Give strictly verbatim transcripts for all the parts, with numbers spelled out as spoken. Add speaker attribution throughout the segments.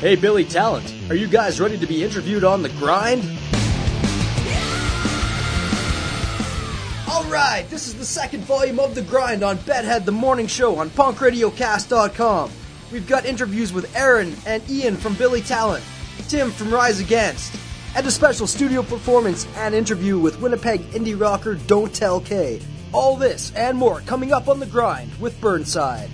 Speaker 1: Hey, Billy Talent, are you guys ready to be interviewed on The Grind? Alright, this is the second volume of The Grind on Bedhead, the morning show on punk radio cast dot com. We've got interviews with Aaron and Ian from Billy Talent, Tim from Rise Against, and a special studio performance and interview with Winnipeg indie rocker Don't Tell K. All this and more coming up on The Grind with Burnside.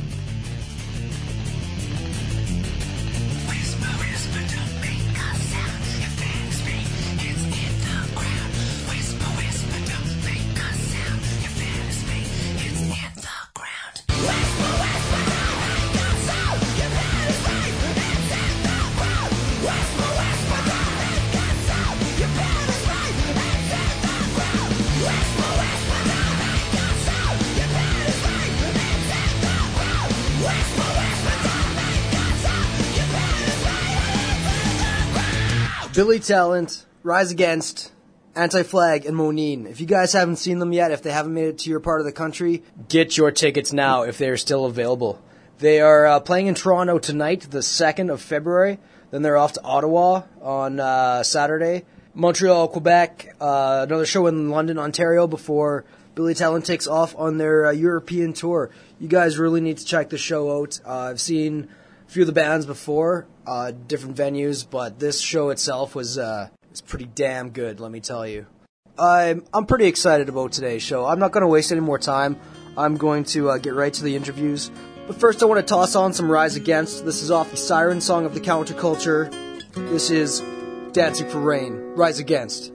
Speaker 1: Billy Talent, Rise Against, Anti-Flag, and Monine. If you guys haven't seen them yet, if they haven't made it to your part of the country, get your tickets now if they are still available. They are uh, playing in Toronto tonight, the second of February. Then they're off to Ottawa on uh, Saturday. Montreal, Quebec, uh, another show in London, Ontario before Billy Talent takes off on their uh, European tour. You guys really need to check the show out. Uh, I've seen a few of the bands before, uh, different venues, but this show itself was uh, was pretty damn good, let me tell you. I'm I'm pretty excited about today's show. I'm not going to waste any more time. I'm going to uh, get right to the interviews. But first I want to toss on some Rise Against. This is off the Siren Song of the Counterculture. This is Dancing for Rain, Rise Against.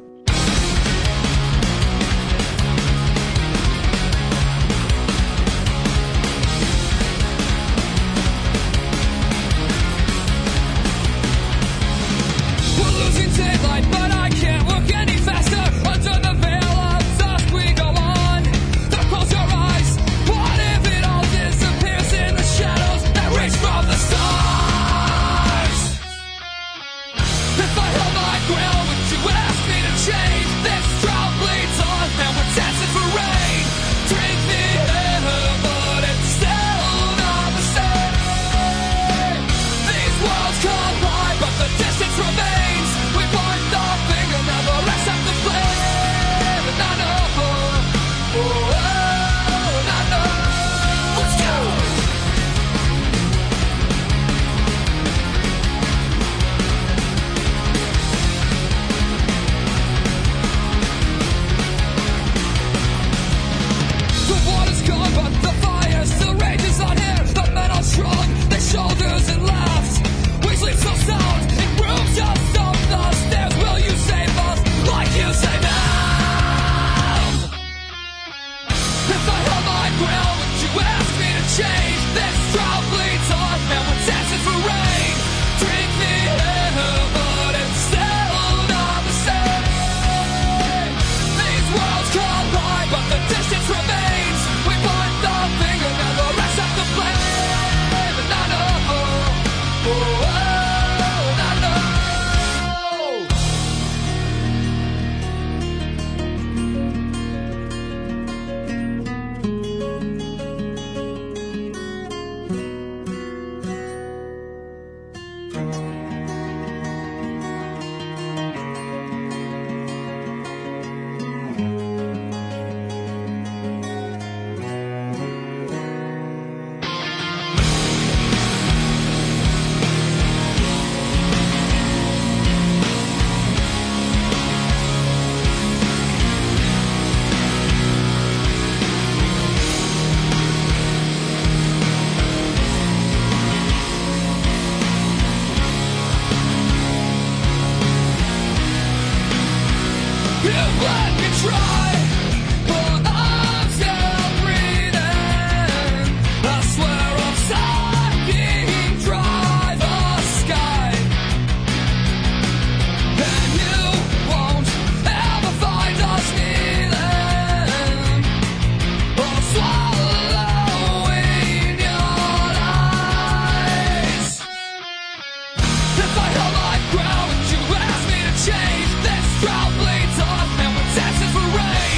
Speaker 2: Ground, you ask me to change. This drought bleeds on, and we're dancing for rain.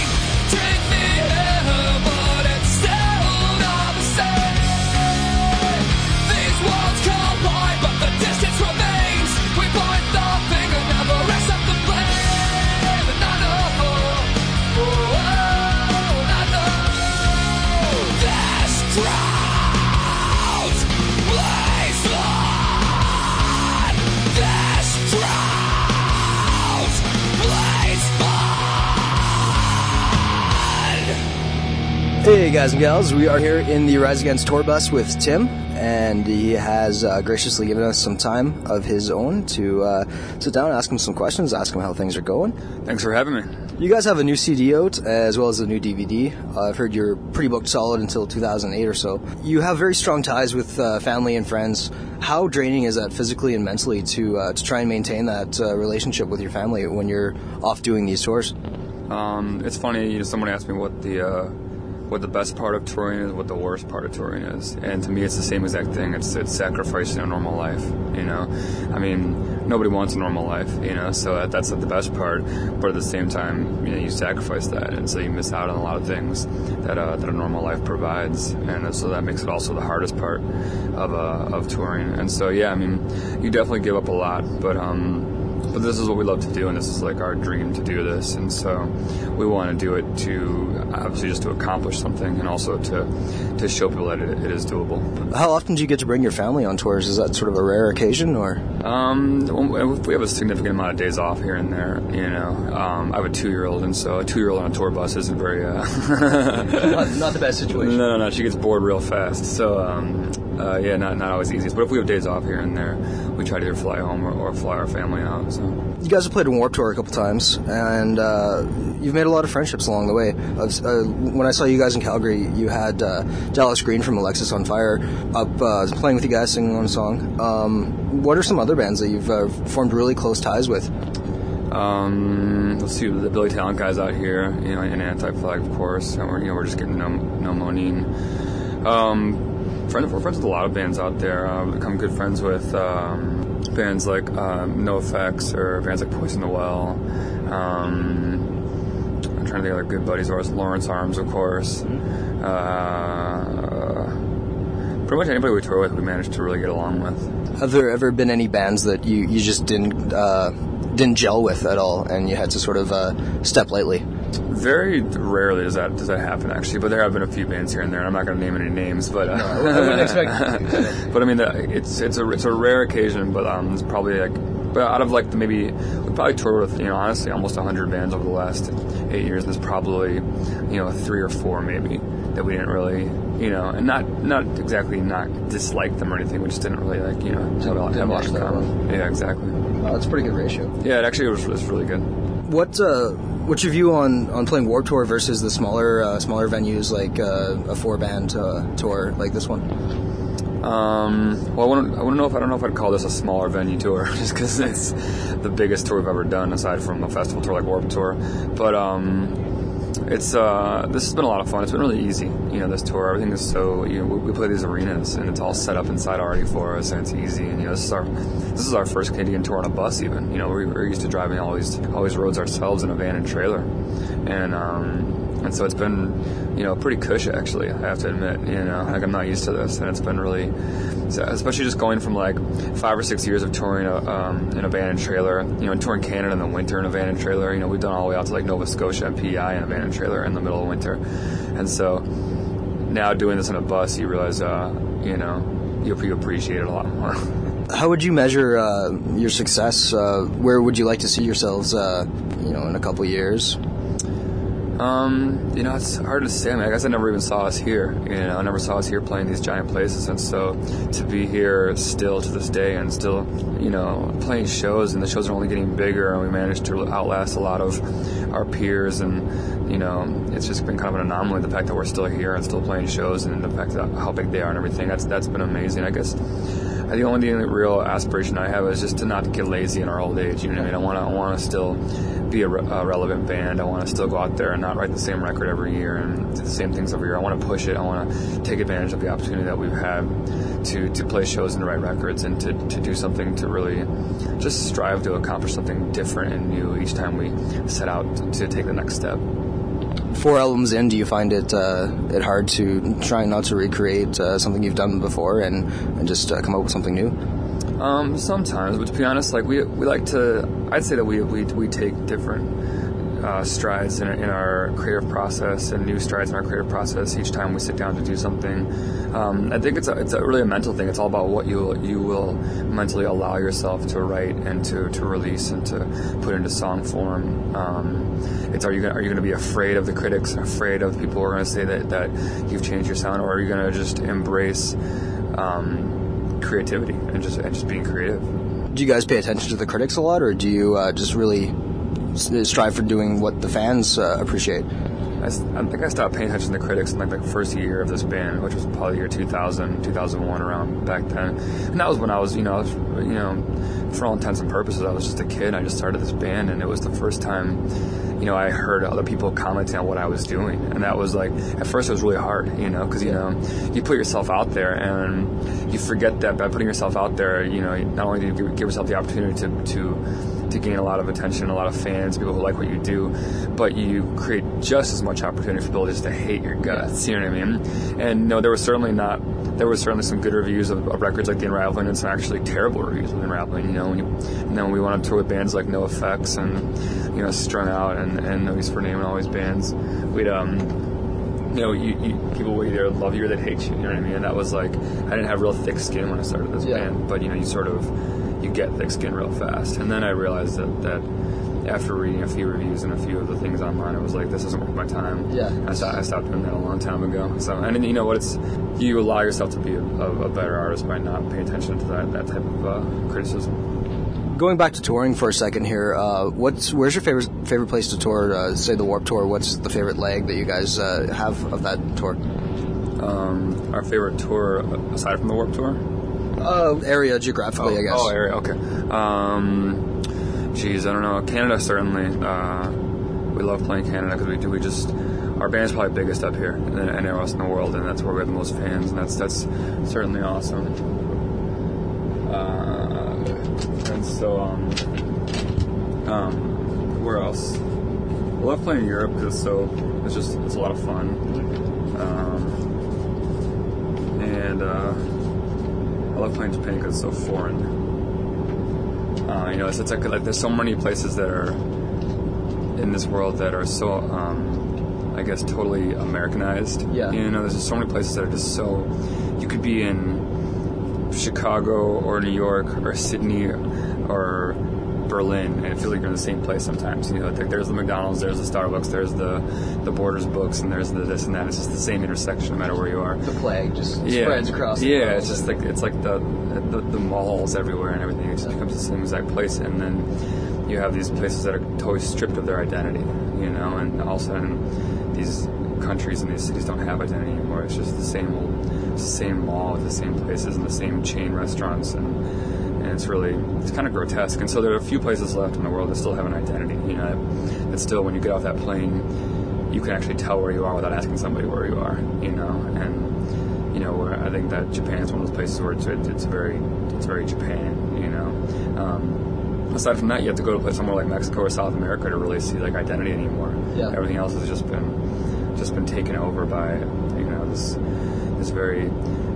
Speaker 1: Hey guys and gals, we are here in the Rise Against tour bus with Tim, and he has uh, graciously given us some time of his own to uh, sit down and ask him some questions, ask him how things are going.
Speaker 2: Thanks for having me.
Speaker 1: You guys have a new C D out as well as a new D V D. Uh, I've heard you're pretty booked solid until two thousand eight or so. You have very strong ties with uh, family and friends. How draining is that physically and mentally to uh, to try and maintain that uh, relationship with your family when you're off doing these tours?
Speaker 2: Um, it's funny, you know, someone asked me what the uh, what the best part of touring is, what the worst part of touring is, and to me it's the same exact thing. It's it's sacrificing a normal life, you know. I mean, nobody wants a normal life, you know, so that, that's not the best part, but at the same time, you know, you sacrifice that, and so you miss out on a lot of things that uh, that a normal life provides, and so that makes it also the hardest part of uh, of touring. And so yeah, I mean, you definitely give up a lot, but um But this is what we love to do, and this is like our dream to do this, and so we want to do it to, obviously just to accomplish something, and also to to show people that it, it is doable.
Speaker 1: How often do you get to bring your family on tours? Is that sort of a rare occasion, or?
Speaker 2: Um, we have a significant amount of days off here and there, you know. Um, I have a two-year-old, and so a two-year-old on a tour bus isn't very... Uh
Speaker 1: not, not the best situation.
Speaker 2: No, no, no, she gets bored real fast, so... Um, Uh, yeah, not not always easy. But if we have days off here and there, we try to either fly home or, or fly our family out. So
Speaker 1: you guys have played in Warped Tour a couple times, and uh, you've made a lot of friendships along the way. Uh, when I saw you guys in Calgary, you had uh, Dallas Green from Alexis on Fire up uh, playing with you guys, singing on a song. Um, what are some other bands that you've uh, formed really close ties with?
Speaker 2: Um, let's see, the Billy Talent guys out here, you know, and Anti-Flag, of course. And we're, you know, we're just getting to know, know Moneen. Um, Friends, we're friends with a lot of bands out there. Uh, we've become good friends with um, bands like um, NoFX or bands like Poison the Well. Um, I'm trying to think of other good buddies. Or Lawrence Arms, of course. Uh, pretty much anybody we tour with, we managed to really get along with.
Speaker 1: Have there ever been any bands that you, you just didn't uh, didn't gel with at all, and you had to sort of uh, step lightly?
Speaker 2: Very rarely does that does that happen, actually. But there have been a few bands here and there. And I'm not going to name any names, but uh,
Speaker 1: no, I wouldn't expect you to.
Speaker 2: But I mean, it's it's a it's a rare occasion. But um, it's probably like, but out of like the maybe we probably toured with, you know, honestly almost one hundred bands over the last eight years. There's probably, you know, three or four maybe that we didn't really, you know, and not not exactly not dislike them or anything. We just didn't really like, you know, have a lot, have a lot in common. Yeah, exactly.
Speaker 1: Oh, that's a pretty good ratio.
Speaker 2: Yeah, it actually was, was really good.
Speaker 1: What uh, what's your view on, on playing Warped Tour versus the smaller uh, smaller venues like uh, a four band uh, tour like this one?
Speaker 2: Um, well, I wouldn't, I wouldn't know if I don't know if I'd call this a smaller venue tour, just because it's the biggest tour we've ever done aside from a festival tour like Warped Tour. But um, it's uh, this has been a lot of fun. It's been really easy, you know. This tour, everything is so, you know, we, we play these arenas and it's all set up inside already for us, and it's easy. And you know, this is our this is our first Canadian tour on a bus. Even, you know, we we're used to driving all these all these roads ourselves in a van and trailer, and um. And so it's been, you know, pretty cush, actually, I have to admit. You know, like, I'm not used to this, and it's been really, especially just going from, like, five or six years of touring a, um, in a van and trailer, you know, and touring Canada in the winter in a van and trailer. You know, we've done all the way out to, like, Nova Scotia and P E I in a van and trailer in the middle of winter. And so now doing this on a bus, you realize, uh, you know, you, you appreciate it a lot more.
Speaker 1: How would you measure uh, your success? Uh, where would you like to see yourselves, uh, you know, in a couple years?
Speaker 2: Um, you know, it's hard to say. I mean, I guess I never even saw us here. You know, I never saw us here playing these giant places, and so to be here still to this day and still, you know, playing shows, and the shows are only getting bigger, and we managed to outlast a lot of our peers, and, you know, it's just been kind of an anomaly, the fact that we're still here and still playing shows, and the fact that how big they are and everything. That's that's been amazing. I guess the only real aspiration I have is just to not get lazy in our old age. You know what I mean? I want to I want to still be a, re- a relevant band. I want to still go out there and not write the same record every year and do the same things every year. I want to push it. I want to take advantage of the opportunity that we've had to, to play shows and write records, and to, to do something to really just strive to accomplish something different and new each time we set out to, to take the next step.
Speaker 1: Four albums in, do you find it uh, it hard to try not to recreate uh, something you've done before and, and just uh, come up with something new?
Speaker 2: Um, sometimes, but to be honest, like we we like to, I'd say that we we we take different uh, strides in, in our creative process and new strides in our creative process each time we sit down to do something. Um, I think it's a, it's a really a mental thing. It's all about what you you will mentally allow yourself to write and to, to release and to put into song form. Um, it's are you gonna, are you going to be afraid of the critics, afraid of people who are going to say that, that you've changed your sound, or are you going to just embrace um, creativity and just and just being creative?
Speaker 1: Do you guys pay attention to the critics a lot, or do you uh, just really strive for doing what the fans uh, appreciate?
Speaker 2: I, I think I stopped paying attention to the critics in like the first year of this band, which was probably the year two thousand, two thousand one, around back then. And that was when I was, you know, I was, you know, for all intents and purposes, I was just a kid. I just started this band, and it was the first time, you know, I heard other people commenting on what I was doing. And that was like, at first it was really hard, you know, because, you know, you put yourself out there and you forget that by putting yourself out there, you know, not only do you give, give yourself the opportunity to, to to gain a lot of attention, a lot of fans, people who like what you do, but you create just as much opportunity for people just to hate your guts, you know what I mean? And no, there was certainly not, there was certainly some good reviews of, of records like The Unraveling and some actually terrible reviews of The Unraveling, you know, when you, and then when we went on tour with bands like NoFX and, you know, Strung Out and, and No Use for Naming all these bands, we'd, um, you know, you, you, people would either love you or they'd hate you, you know what I mean? And that was like, I didn't have real thick skin when I started this
Speaker 1: yeah.
Speaker 2: band, but, you know, you sort of, you get thick skin real fast. And then I realized that, that after reading a few reviews and a few of the things online, I was like, this isn't worth my time.
Speaker 1: Yeah.
Speaker 2: I stopped, I stopped doing that a long time ago. So, and you know what, it's, you allow yourself to be a, a better artist by not paying attention to that, that type of uh, criticism.
Speaker 1: Going back to touring for a second here, uh, what's where's your favorite favorite place to tour? Uh, say the Warped Tour. What's the favorite leg that you guys uh, have of that tour?
Speaker 2: Um, our favorite tour, aside from the Warped Tour?
Speaker 1: Uh, area geographically,
Speaker 2: oh,
Speaker 1: I guess.
Speaker 2: Oh, area, okay. Um, geez, I don't know. Canada, certainly. Uh, we love playing Canada because we do. We just, our band's probably biggest up here than anywhere else in the world, and that's where we have the most fans, and that's that's certainly awesome. Uh, and so, um, um, where else? We love playing in Europe because it's so it's just it's a lot of fun. Um, and uh, I love playing Japan because it's so foreign. Uh, you know, it's, it's like, like there's so many places that are in this world that are so, um, I guess, totally Americanized.
Speaker 1: Yeah.
Speaker 2: You know, there's just so many places that are just so. You could be in Chicago or New York or Sydney or Berlin, and it feels like you're in the same place sometimes. You know, like there's the McDonald's, there's the Starbucks, there's the the Borders books, and there's the this and that. It's just the same intersection no matter where you are.
Speaker 1: The plague just
Speaker 2: yeah.
Speaker 1: spreads across the
Speaker 2: Yeah,
Speaker 1: world.
Speaker 2: it's just like it's like the, the the malls everywhere and everything. It just becomes the same exact place, and then you have these places that are totally stripped of their identity. You know, and all of a sudden these countries and these cities don't have identity anymore. It's just the same old, it's the same mall with the same places and the same chain restaurants and. And it's really, it's kind of grotesque. And so there are a few places left in the world that still have an identity, you know, that still, when you get off that plane, you can actually tell where you are without asking somebody where you are, you know. And, you know, where I think that Japan is one of those places where it's, it's very, it's very Japan, you know. Um, aside from that, you have to go to a place somewhere like Mexico or South America to really see, like, identity anymore.
Speaker 1: Yeah.
Speaker 2: Everything else has just been, just been taken over by, you know, this, this very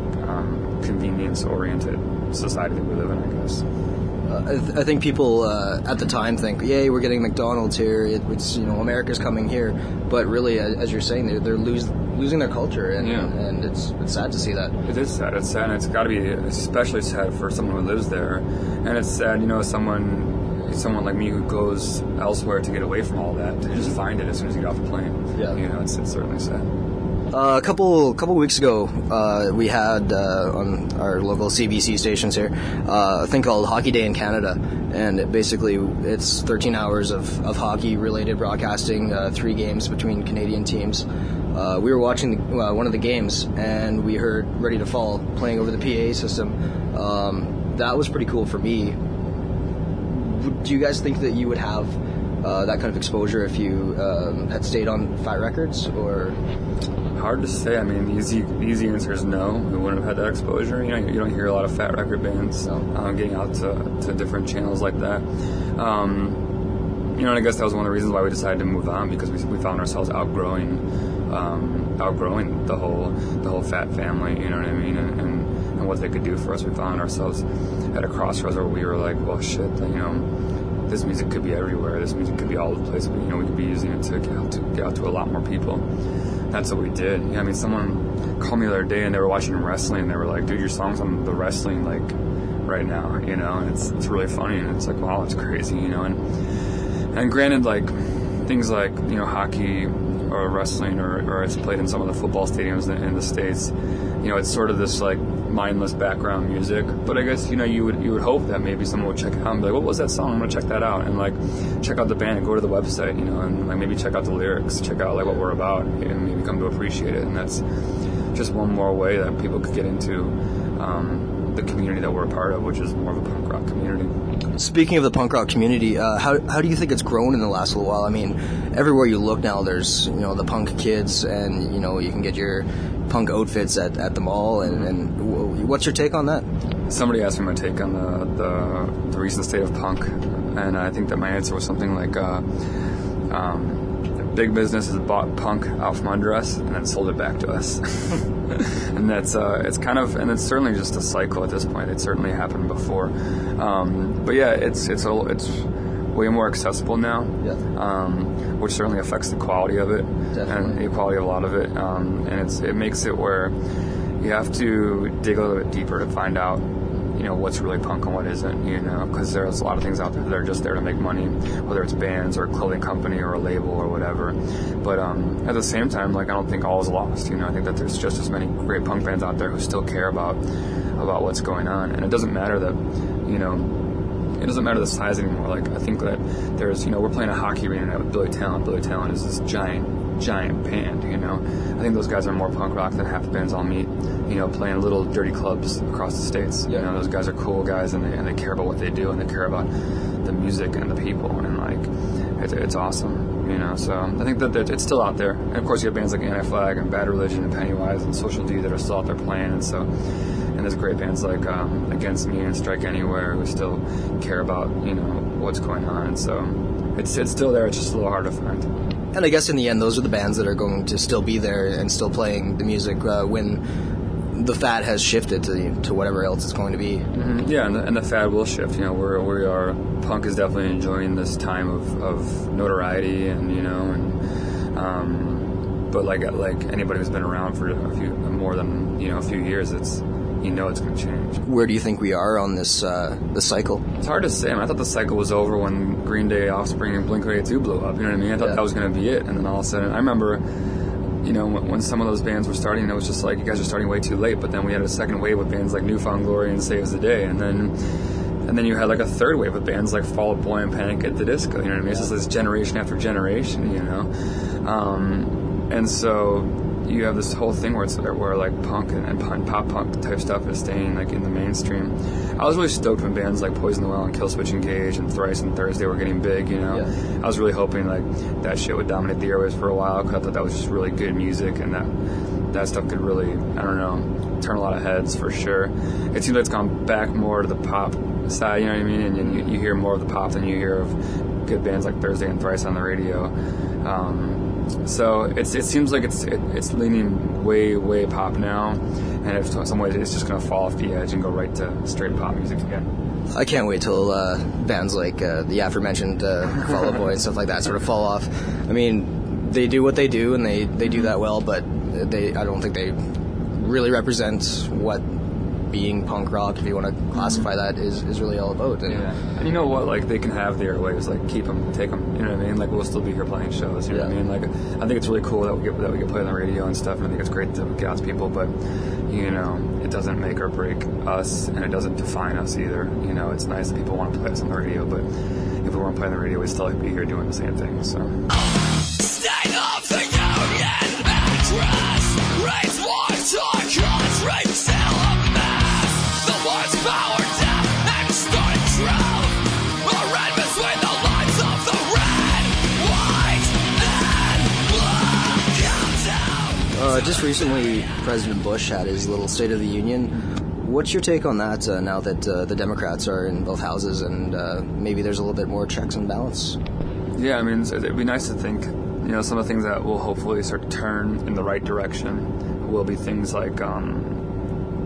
Speaker 2: um, convenience-oriented society that we live in, I guess.
Speaker 1: Uh, I, th- I think people uh, at the time think, "Yay, we're getting McDonald's here. It, it's you know America's coming here," but really, as you're saying, they're, they're lose, losing their culture, and
Speaker 2: yeah.
Speaker 1: and it's it's sad to see that.
Speaker 2: It is sad. It's sad, and it's got to be especially sad for someone who lives there, and it's sad, you know, someone someone like me who goes elsewhere to get away from all that to just find it as soon as you get off the plane.
Speaker 1: Yeah,
Speaker 2: you know, it's it's certainly sad.
Speaker 1: Uh, a couple couple weeks ago, uh, we had uh, on our local C B C stations here uh, a thing called Hockey Day in Canada, and it basically it's thirteen hours of, of hockey-related broadcasting, uh, three games between Canadian teams. Uh, we were watching the, uh, one of the games, and we heard Ready to Fall playing over the P A system. Um, that was pretty cool for me. Do you guys think that you would have uh, that kind of exposure if you um, had stayed on Fat Records, or...?
Speaker 2: Hard to say. I mean, the easy, the easy answer is no. We wouldn't have had that exposure. You know, you don't hear a lot of Fat Record bands
Speaker 1: no.
Speaker 2: um, getting out to, to different channels like that. Um, you know, and I guess that was one of the reasons why we decided to move on, because we, we found ourselves outgrowing, um, outgrowing the whole, the whole Fat family. You know what I mean? And, and, and what they could do for us. We found ourselves at a crossroads where we were like, well, shit, you know. this music could be everywhere. This music could be all over the place. But, you know, we could be using it to get out to, get out to a lot more people. That's what we did. Yeah, I mean, someone called me the other day and they were watching wrestling and they were like, dude, your song's on the wrestling, like, right now, you know, and it's it's really funny and it's like, wow, it's crazy, you know, and and granted, like, things like, you know, hockey or wrestling or, or it's played in some of the football stadiums in, in the States, you know, it's sort of this, like, mindless background music, but I guess, you know, you would you would hope that maybe someone would check it out and be like, what was that song? I'm going to check that out, and, like, check out the band and go to the website, you know, and, like, maybe check out the lyrics, check out, like, what we're about, and maybe come to appreciate it, and that's just one more way that people could get into um, the community that we're a part of, which is more of a punk rock community.
Speaker 3: Speaking of the punk rock community, uh, how how do you think it's grown in the last little while? I mean, everywhere you look now, there's, you know, the punk kids, and, you know, you can get your punk outfits at, at the mall, and, and w- what's your take on that?
Speaker 2: Somebody asked me my take on the, the, the recent state of punk, and I think that my answer was something like, uh, um, big business has bought punk out from under us and then sold it back to us. And that's, uh, it's kind of, and it's certainly just a cycle at this point. It certainly happened before. Um, but yeah, it's, it's, a, it's way more accessible now,
Speaker 3: yeah.
Speaker 2: um, which certainly affects the quality of it.
Speaker 3: Definitely.
Speaker 2: And the quality of a lot of it. Um, and it's, it makes it where you have to dig a little bit deeper to find out, you know, what's really punk and what isn't, you know, because there's a lot of things out there that are just there to make money, whether it's bands or a clothing company or a label or whatever. But um, at the same time, like, I don't think all is lost, you know. I think that there's just as many great punk bands out there who still care about about what's going on. And it doesn't matter that, you know, it doesn't matter the size anymore. Like, I think that there's, you know, we're playing a hockey arena now with Billy Talent. Billy Talent is this giant, giant band, you know. I think those guys are more punk rock than half the bands I'll meet, you know, playing little dirty clubs across the States.
Speaker 3: Yeah.
Speaker 2: You know, those guys are cool guys, and they, and they care about what they do, and they care about the music and the people, and, like, it, it's awesome, you know. So I think that, that it's still out there. And, of course, you have bands like Anti-Flag and Bad Religion and Pennywise and Social D that are still out there playing, and so... And there's great bands like um, Against Me and Strike Anywhere who still care about, you know, what's going on. And so it's it's still there. It's just a little hard to find.
Speaker 3: And I guess in the end, those are the bands that are going to still be there and still playing the music uh, when the fad has shifted to to whatever else it's going to be.
Speaker 2: Mm-hmm. Yeah, and the, and the fad will shift. You know, we're we are punk is definitely enjoying this time of, of notoriety, and, you know, and um, but like like anybody who's been around for a few more than, you know, a few years, it's, you know, it's going to change.
Speaker 3: Where do you think we are on this uh, this cycle?
Speaker 2: It's hard to say. I mean, I thought the cycle was over when Green Day, Offspring, and Blink one eighty-two blew up. You know what I mean? I thought
Speaker 3: yeah.
Speaker 2: that was going to be it. And then all of a sudden, I remember, you know, when, when some of those bands were starting, it was just like, you guys are starting way too late. But then we had a second wave with bands like Newfound Glory and Saves the Day. And then and then you had like a third wave with bands like Fall Out Boy and Panic at the Disco. You know what I mean? It's just this generation after generation, you know? Um, and so... you have this whole thing where it's where like punk and, and pop punk type stuff is staying like in the mainstream. I was really stoked when bands like Poison the Well and Killswitch Engage and Thrice and Thursday were getting big, you know.
Speaker 3: Yeah.
Speaker 2: I was really hoping like that shit would dominate the airwaves for a while, because I thought that was just really good music, and that that stuff could really, I don't know, turn a lot of heads for sure. It seems like it's gone back more to the pop side, you know what I mean? And, and you, you hear more of the pop than you hear of good bands like Thursday and Thrice on the radio. Um, So it's it seems like it's it, it's leaning way way pop now, and in some ways it's just going to fall off the edge and go right to straight pop music again.
Speaker 3: I can't wait till uh, bands like uh, the aforementioned uh, Fall Out Boy and stuff like that sort of fall off. I mean, they do what they do, and they, they do that well, but they I don't think they really represent what being punk rock, if you want to classify that, is, is really all about. And,
Speaker 2: yeah. And you know what? Like, they can have the airwaves. Like, keep them, take them. You know what I mean? Like, we'll still be here playing shows. You know
Speaker 3: yeah.
Speaker 2: what I mean? Like, I think it's really cool that we get that we get play on the radio and stuff. And I think it's great to get out to people. But, you know, it doesn't make or break us, and it doesn't define us either. You know, it's nice that people want to play us on the radio, but if we weren't playing the radio, we'd still be here doing the same thing. So. State of the Union address. Raise war to country till a mess. The words power down and start truth. A red between the lines of the red, white, and blue countdown.
Speaker 3: Uh, just recently, President Bush had his little State of the Union. What's your take on that uh, now that uh, the Democrats are in both houses, and uh, maybe there's a little bit more checks and balance?
Speaker 2: Yeah, I mean, it'd be nice to think, you know, some of the things that will hopefully start to turn in the right direction will be things like um,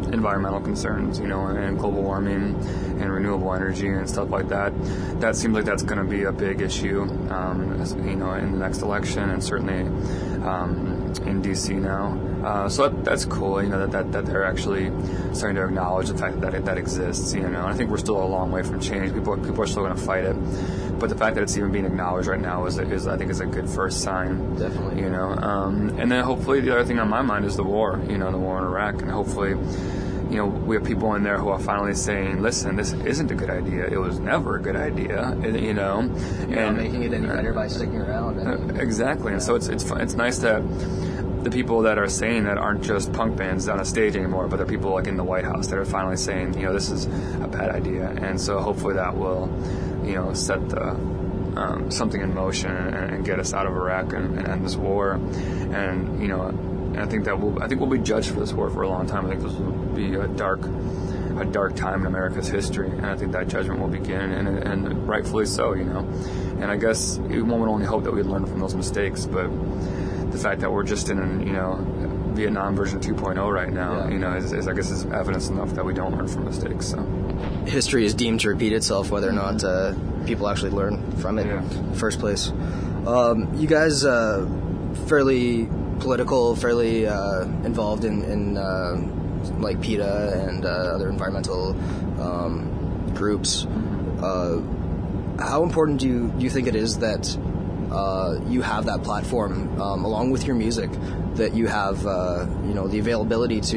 Speaker 2: environmental concerns, you know, and global warming and renewable energy and stuff like that. That seems like that's going to be a big issue, um, you know, in the next election, and certainly um, in D C now. Uh, so that, that's cool, you know, that, that, that they're actually starting to acknowledge the fact that that, that exists, you know. And I think we're still a long way from change. People people are still going to fight it, but the fact that it's even being acknowledged right now is, is I think, is a good first sign.
Speaker 3: Definitely.
Speaker 2: You know, um, and then hopefully the other thing on my mind is the war, you know, the war in Iraq, and hopefully, you know, we have people in there who are finally saying, listen, this isn't a good idea. It was never a good idea, you know.
Speaker 3: You're
Speaker 2: and
Speaker 3: not making it any better by sticking around.
Speaker 2: And, exactly. Yeah. And so it's it's it's nice that the people that are saying that aren't just punk bands on a stage anymore, but they're people like in the White House that are finally saying, you know, this is a bad idea. And so hopefully that will, you know, set the um, something in motion and, and get us out of Iraq and, and end this war. And, you know, and I think that we'll, I think we'll be judged for this war for a long time. I think this will be a dark, a dark time in America's history, and I think that judgment will begin, and, and rightfully so, you know. And I guess one would only hope that we'd learn from those mistakes, but the fact that we're just in, you know, Vietnam version two point oh right now, yeah. you know, is, is I guess is evidence enough that we don't learn from mistakes. So
Speaker 3: history is deemed to repeat itself, whether or not uh, people actually learn from it yeah. in the first place. Um, you guys, uh, fairly political, fairly uh, involved in, in uh, like PETA and uh, other environmental um, groups. Uh, how important do you do you think it is that Uh, you have that platform, um, along with your music, that you have, uh, you know, the availability to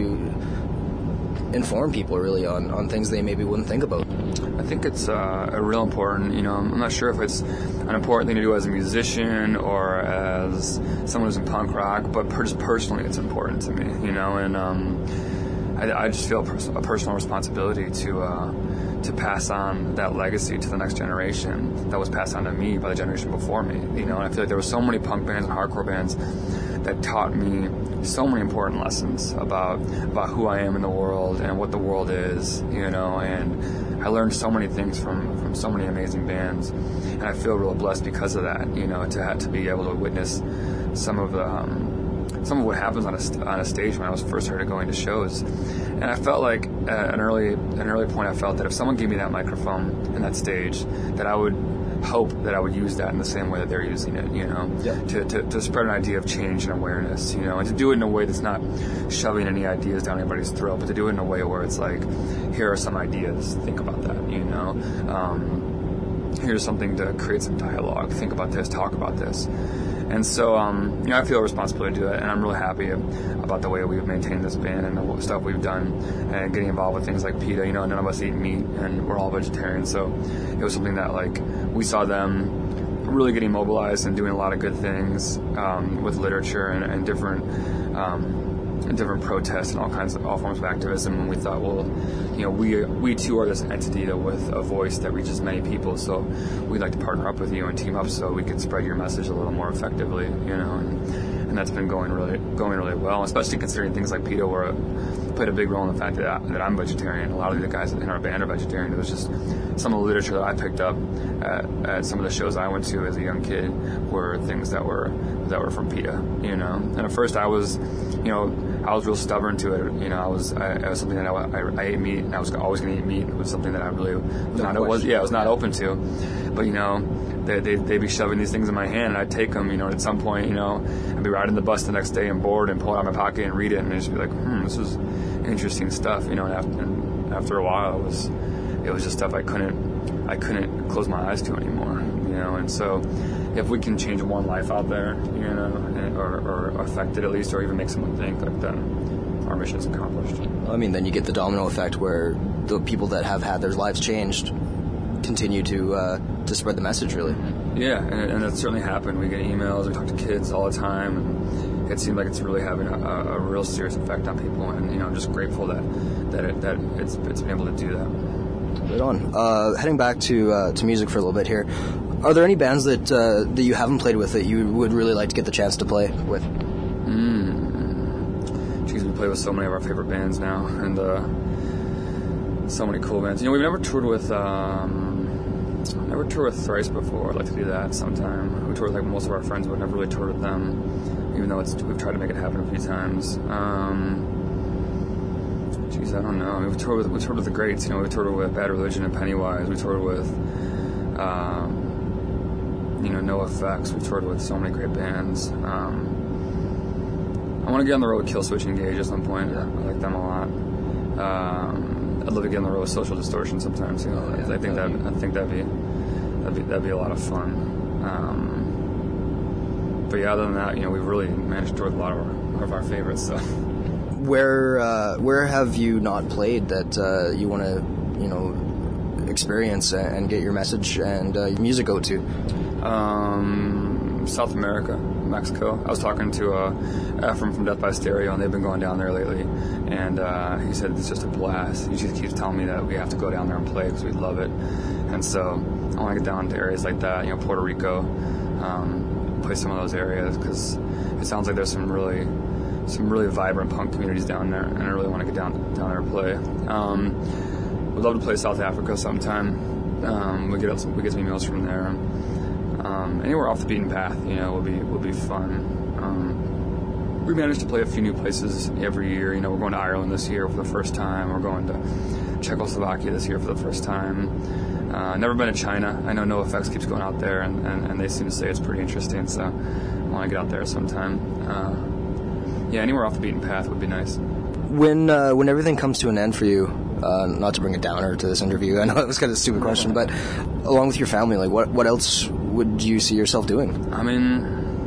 Speaker 3: inform people really on, on things they maybe wouldn't think about?
Speaker 2: I think it's uh, a real important, you know, I'm not sure if it's an important thing to do as a musician or as someone who's in punk rock, but per- just personally it's important to me, you know, and um, I, I just feel a, pers- a personal responsibility to uh, to pass on that legacy to the next generation that was passed on to me by the generation before me, you know. And I feel like there were so many punk bands and hardcore bands that taught me so many important lessons about about who I am in the world and what the world is, you know. And I learned so many things from, from so many amazing bands, and I feel real blessed because of that, you know, to have, to be able to witness some of the um, some of what happens on a on a stage when I was first started going to shows. And I felt like at an early an early point, I felt that if someone gave me that microphone and that stage, that I would hope that I would use that in the same way that they're using it, you know,
Speaker 3: yeah.
Speaker 2: to, to, to spread an idea of change and awareness, you know, and to do it in a way that's not shoving any ideas down anybody's throat, but to do it in a way where it's like, here are some ideas, think about that, you know. Um, here's something to create some dialogue, think about this, talk about this. And so, um, you know, I feel a responsibility to do it, and I'm really happy about the way we've maintained this band and the stuff we've done, and getting involved with things like PETA. You know, none of us eat meat, and we're all vegetarians, so it was something that, like, we saw them really getting mobilized and doing a lot of good things um, with literature and, and different um, different protests and all kinds of all forms of activism. And we thought, well, you know, we we too are this entity with a voice that reaches many people, so we'd like to partner up with you and team up so we could spread your message a little more effectively, you know. And, and that's been going really going really well, especially considering things like PETA were played a big role in the fact that, I, that I'm vegetarian. A lot of the guys in our band are vegetarian. It was just some of the literature that I picked up at, at some of the shows I went to as a young kid were things that were that were from PETA, you know. And at first I was, you know, I was real stubborn to it. You know, I was I, it was something that I, I, I ate meat, and I was always going to eat meat. It was something that I really was not, it was, yeah, I was not open to. But, you know, they, they, they'd be shoving these things in my hand, and I'd take them, you know, and at some point, you know, I'd be riding the bus the next day and bored and pull it out of my pocket and read it, and I'd just be like, hmm, this is interesting stuff, you know. And after, and after a while, it was it was just stuff I couldn't I couldn't close my eyes to anymore, you know. And so if we can change one life out there, you know, and, or, or affect it at least, or even make someone think, like, then our mission is accomplished.
Speaker 3: I mean, then you get the domino effect where the people that have had their lives changed continue to uh, to spread the message, really.
Speaker 2: Yeah, and, and that's certainly happened. We get emails, we talk to kids all the time, and it seems like it's really having a, a real serious effect on people. And, you know, I'm just grateful that that it, that it's it's been able to do that.
Speaker 3: Right on. Uh, heading back to uh, to music for a little bit here. Are there any bands that uh, that you haven't played with that you would really like to get the chance to play with?
Speaker 2: Mm. Jeez, we play with so many of our favorite bands now, and uh, so many cool bands. You know, we've never toured with um, never toured with Thrice before. I'd like to do that sometime. We toured with like most of our friends, but never really toured with them, even though it's we've tried to make it happen a few times. Um, Jeez, I don't know. I mean, we toured with we toured with the greats. You know, we toured with Bad Religion and Pennywise. We toured with, um, you know, NoFX. We toured with so many great bands. Um, I want to get on the road with Killswitch Engage at some point. Yeah. I like them a lot. Um, I'd love to get on the road with Social Distortion sometimes. You know, yeah, I think that I think that'd be that'd be that'd be a lot of fun. Um, but yeah, other than that, you know, we've really managed to tour with a lot of our, of our favorites. So.
Speaker 3: Where uh, where have you not played that uh, you want to, you know, experience and get your message and uh, your music out to?
Speaker 2: Um, South America, Mexico. I was talking to uh, Ephraim from Death by Stereo, and they've been going down there lately. And uh, he said it's just a blast. He just keeps telling me that we have to go down there and play because we love it. And so I want to get down to areas like that, you know, Puerto Rico, um, play some of those areas because it sounds like there's some really some really vibrant punk communities down there, and I really want to get down down there and play. Um, we'd love to play South Africa sometime. Um, we get some, we get some emails from there. Um, anywhere off the beaten path, you know, will be will be fun. Um, we managed to play a few new places every year. You know, we're going to Ireland this year for the first time. We're going to Czechoslovakia this year for the first time. Uh, never been to China. I know NoFX keeps going out there, and, and, and they seem to say it's pretty interesting. So I want to get out there sometime. Uh, Yeah, anywhere off the beaten path would be nice.
Speaker 3: When uh, when everything comes to an end for you, uh, not to bring a downer to this interview, I know it was kind of a stupid question, but along with your family, like what what else would you see yourself doing?
Speaker 2: I mean,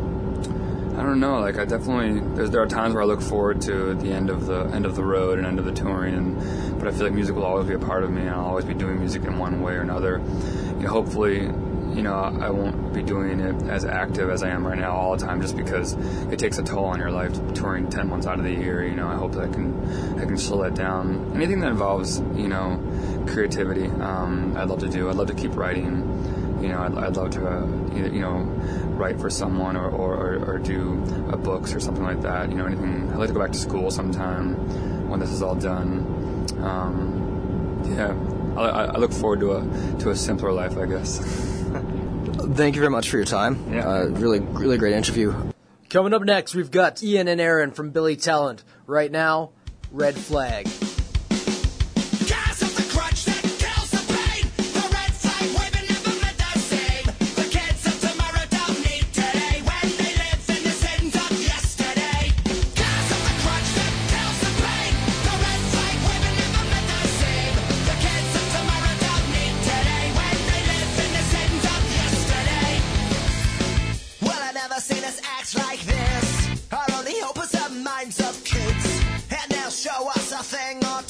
Speaker 2: I don't know. Like I definitely there's, there are times where I look forward to the end of the end of the road and end of the touring, and but I feel like music will always be a part of me, and I'll always be doing music in one way or another. You know, hopefully. You know, I won't be doing it as active as I am right now all the time, just because it takes a toll on your life touring ten months out of the year. You know, I hope that I can I can slow that down. Anything that involves, you know, creativity, um, I'd love to do. I'd love to keep writing. You know, I'd, I'd love to, uh, either, you know, write for someone or, or, or, or do uh, books or something like that. You know, anything. I'd like to go back to school sometime when this is all done. Um, yeah, I, I look forward to a to a simpler life, I guess.
Speaker 3: Thank you very much for your time.
Speaker 2: Yeah.
Speaker 3: Uh, really, really great interview.
Speaker 1: Coming up next, we've got Ian and Aaron from Billy Talent. Right now, Red Flag.
Speaker 4: Show us a thing or two.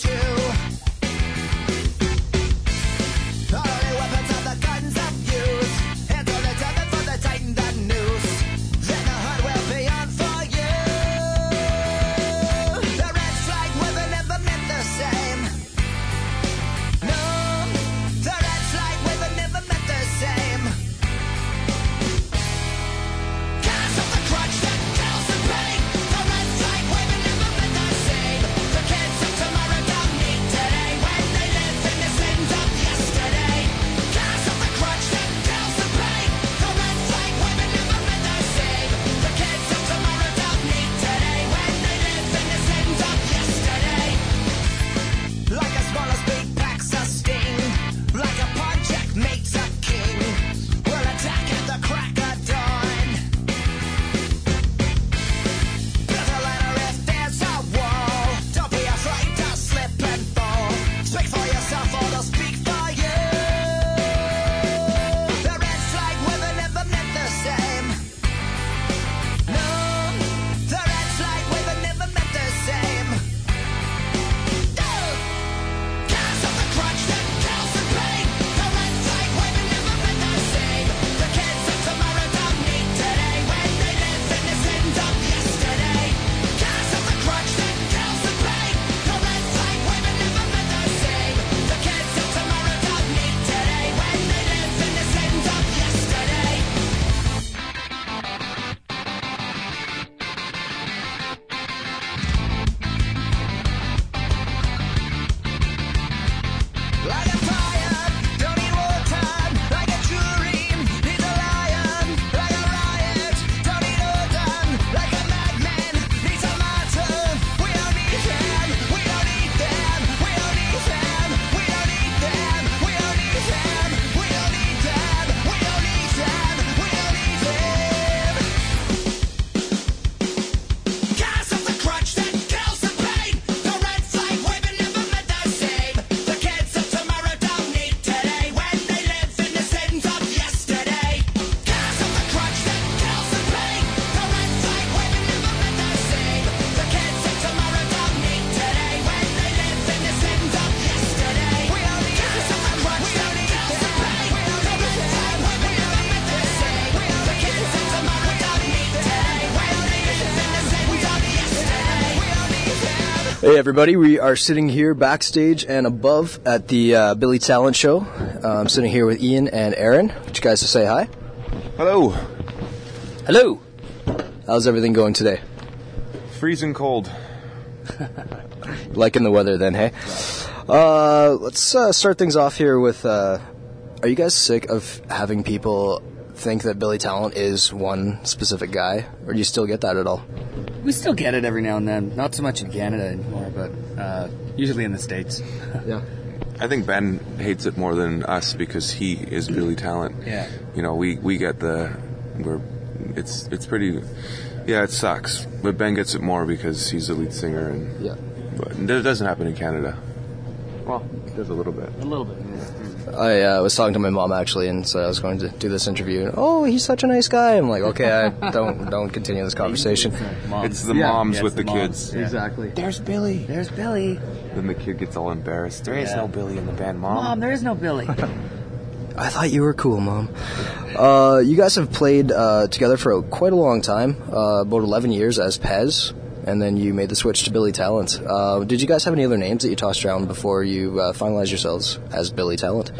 Speaker 1: Hey everybody, we are sitting here backstage and above at the uh, Billy Talent Show. Uh, I'm sitting here with Ian and Aaron. Want you guys to say hi?
Speaker 4: Hello.
Speaker 1: Hello. How's everything going today?
Speaker 4: Freezing cold.
Speaker 1: Liking the weather then, hey? Uh, let's uh, start things off here with, uh, are you guys sick of having people think that Billy Talent is one specific guy? Or do you still get that at all?
Speaker 5: We still get it every now and then. Not so much in Canada anymore, but uh, usually in the States.
Speaker 1: Yeah.
Speaker 4: I think Ben hates it more than us because he is Billy Talent.
Speaker 5: Yeah.
Speaker 4: You know, we, we get the, we're, it's it's pretty, yeah, it sucks. But Ben gets it more because he's the lead singer, and
Speaker 1: Yeah.
Speaker 4: but it doesn't happen in Canada. Well, it does a little bit.
Speaker 5: A little bit.
Speaker 1: I uh, was talking to my mom actually, and so I was going to do this interview. And, oh, he's such a nice guy. I'm like, okay, I don't don't continue this conversation.
Speaker 4: It's the
Speaker 1: Yeah.
Speaker 4: moms
Speaker 5: Yeah,
Speaker 4: with
Speaker 5: it's
Speaker 4: the,
Speaker 5: the
Speaker 4: kids.
Speaker 5: moms. Yeah.
Speaker 1: Exactly.
Speaker 4: There's Billy.
Speaker 5: There's Billy.
Speaker 4: Then the kid gets all embarrassed. There is
Speaker 5: Yeah.
Speaker 4: no Billy in the band, Mom.
Speaker 5: Mom, there is no Billy.
Speaker 1: I thought you were cool, Mom. Uh, you guys have played uh, together for a, quite a long time, uh, about eleven years as Pez, and then you made the switch to Billy Talent. Uh, did you guys have any other names that you tossed around before you uh, finalized yourselves as Billy Talent?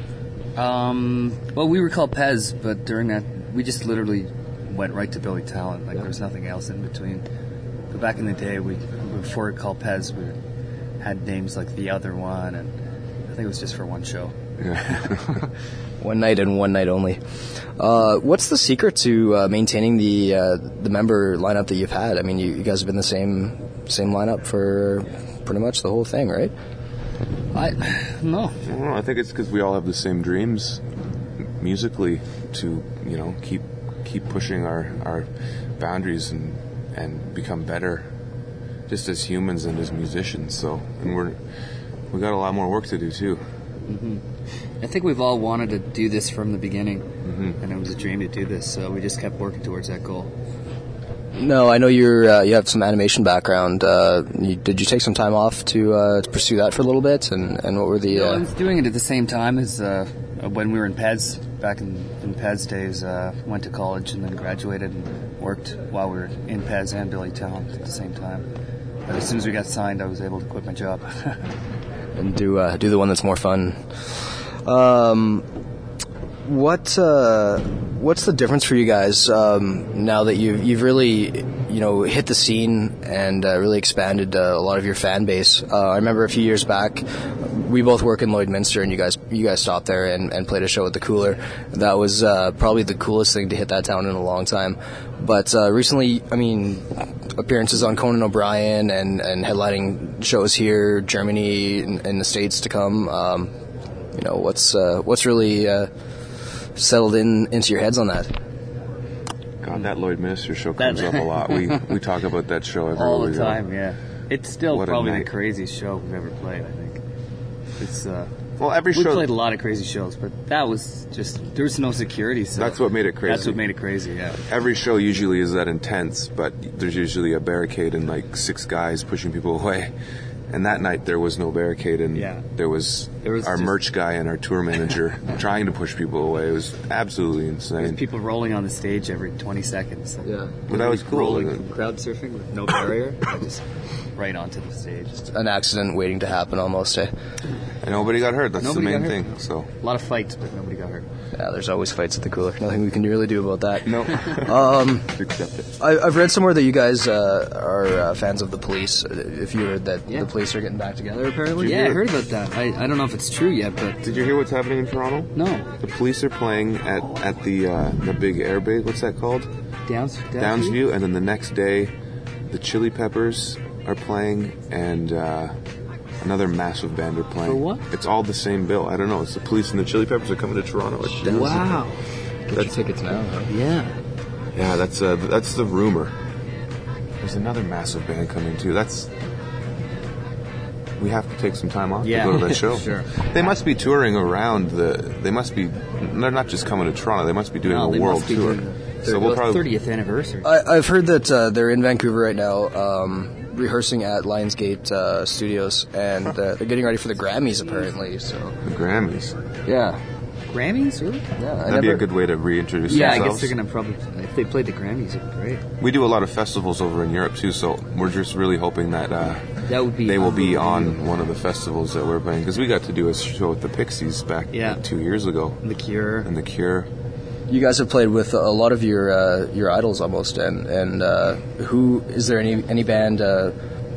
Speaker 5: um, well, we were called Pez, but during that, we just literally went right to Billy Talent. Like, there was nothing else in between. But back in the day, we before it called Pez, we had names like The Other One, and I think it was just for one show.
Speaker 1: One night and one night only. Uh, what's the secret to uh, maintaining the uh, the member lineup that you've had? I mean, you, you guys have been the same same lineup for pretty much the whole thing, right?
Speaker 5: I no.
Speaker 4: I don't know. I think it's because we all have the same dreams musically to, you know, keep keep pushing our, our boundaries and and become better, just as humans and as musicians. So, and we're we got a lot more work to do too.
Speaker 5: Mm-hmm. I think we've all wanted to do this from the beginning,
Speaker 4: Mm-hmm.
Speaker 5: and it was a dream to do this. So we just kept working towards that goal.
Speaker 1: No, I know you're uh, you have some animation background. Uh, you, did you take some time off to, uh, to pursue that for a little bit? And, and what were the?
Speaker 5: No, I
Speaker 1: Uh,
Speaker 5: was doing it at the same time as uh, when we were in Pez, back in, in Pez days. Uh, went to college and then graduated and worked while we were in Pez and Billy Talent at the same time. But as soon as we got signed, I was able to quit my job.
Speaker 1: and do uh, do the one that's more fun. Um, what uh, what's the difference for you guys um, now that you've you've really you know hit the scene and uh, really expanded uh, a lot of your fan base? Uh, I remember a few years back, we both work in Lloydminster, and you guys you guys stopped there and, and played a show at the Cooler. That was uh, probably the coolest thing to hit that town in a long time. But uh, recently, I mean, appearances on Conan O'Brien and, and headlining shows here, Germany, and, and the States to come. Um, you know, what's uh, what's really uh, settled in into your heads on that?
Speaker 4: God, that Lloydminster show comes
Speaker 5: That-
Speaker 4: up a lot. We we talk about that show everywhere
Speaker 5: All
Speaker 4: we
Speaker 5: the
Speaker 4: go.
Speaker 5: time, yeah. It's still
Speaker 4: What a
Speaker 5: probably the
Speaker 4: night.
Speaker 5: craziest show we've ever played, I think. It's uh,
Speaker 4: Well, every
Speaker 5: we
Speaker 4: show.
Speaker 5: played a lot of crazy shows, but that was just, there's no security, so
Speaker 4: That's what made it crazy.
Speaker 5: That's what made it crazy, yeah.
Speaker 4: Every show usually is that intense, but there's usually a barricade and like six guys pushing people away. And that night there was no barricade, and
Speaker 5: Yeah.
Speaker 4: there was,
Speaker 5: There was
Speaker 4: our
Speaker 5: just-
Speaker 4: merch guy and our tour manager trying to push people away. It was absolutely
Speaker 5: There's
Speaker 4: insane.
Speaker 5: people rolling on the stage every twenty seconds.
Speaker 1: Yeah.
Speaker 4: But that was cool.
Speaker 5: Rolling
Speaker 4: wasn't
Speaker 5: from
Speaker 4: it?
Speaker 5: crowd surfing with no barrier, just right onto the stage.
Speaker 1: An accident waiting to happen almost. Eh?
Speaker 4: And nobody got hurt. That's
Speaker 5: Nobody
Speaker 4: the main
Speaker 5: got hurt.
Speaker 4: thing. So
Speaker 5: A lot of fights, but nobody got hurt.
Speaker 1: Yeah, there's always fights at the Cooler. Nothing we can really do about that.
Speaker 4: no,
Speaker 1: Um,
Speaker 4: accept it.
Speaker 1: I, I've read somewhere that you guys uh, are uh, fans of the Police. If you heard that
Speaker 5: Yeah.
Speaker 1: the Police are getting back together, apparently.
Speaker 5: Yeah, I
Speaker 4: hear-
Speaker 5: heard about that. I, I don't know if it's true yet, but
Speaker 4: Did you hear what's happening in Toronto?
Speaker 5: no.
Speaker 4: The police are playing at at the uh, the big air base. What's that called?
Speaker 5: Downs,
Speaker 4: Downsview, and then the next day, the Chili Peppers are playing, and uh, another massive band are playing.
Speaker 5: For what?
Speaker 4: It's all the same bill. I don't know. It's the Police and the Chili Peppers are coming to Toronto. It's Downsview.
Speaker 5: Wow.
Speaker 1: Get your tickets now. Huh?
Speaker 5: Yeah.
Speaker 4: Yeah, that's uh, that's the rumor. There's another massive band coming too. That's. We have to take some time off
Speaker 5: Yeah.
Speaker 4: to go to that show.
Speaker 5: Sure.
Speaker 4: They must be touring around the. They must be. They're not just coming to Toronto. They must be doing
Speaker 5: No,
Speaker 4: a
Speaker 5: they
Speaker 4: world
Speaker 5: must be
Speaker 4: tour.
Speaker 5: doing
Speaker 4: So we'll probably.
Speaker 5: thirtieth anniversary.
Speaker 1: I, I've heard that uh, they're in Vancouver right now, um, rehearsing at Lionsgate uh, Studios, and uh, they're getting ready for the Grammys, apparently. So,
Speaker 4: The Grammys.
Speaker 1: yeah,
Speaker 5: Grammys, really?
Speaker 1: yeah. I
Speaker 4: That'd be a
Speaker 1: never-
Speaker 4: good way to reintroduce
Speaker 5: Yeah, I
Speaker 4: themselves.
Speaker 5: guess they're gonna probably, if they played the Grammys, it'd be great.
Speaker 4: We do a lot of festivals over in Europe too, so we're just really hoping that uh,
Speaker 5: That would be
Speaker 4: they will be on one of the festivals that we're playing, because we got to do a show with the Pixies back
Speaker 5: Yeah.
Speaker 4: like, two years ago,
Speaker 5: The Cure.
Speaker 4: and the Cure.
Speaker 3: You guys have played with a lot of your uh, your idols almost, and and uh, who is there any any band uh,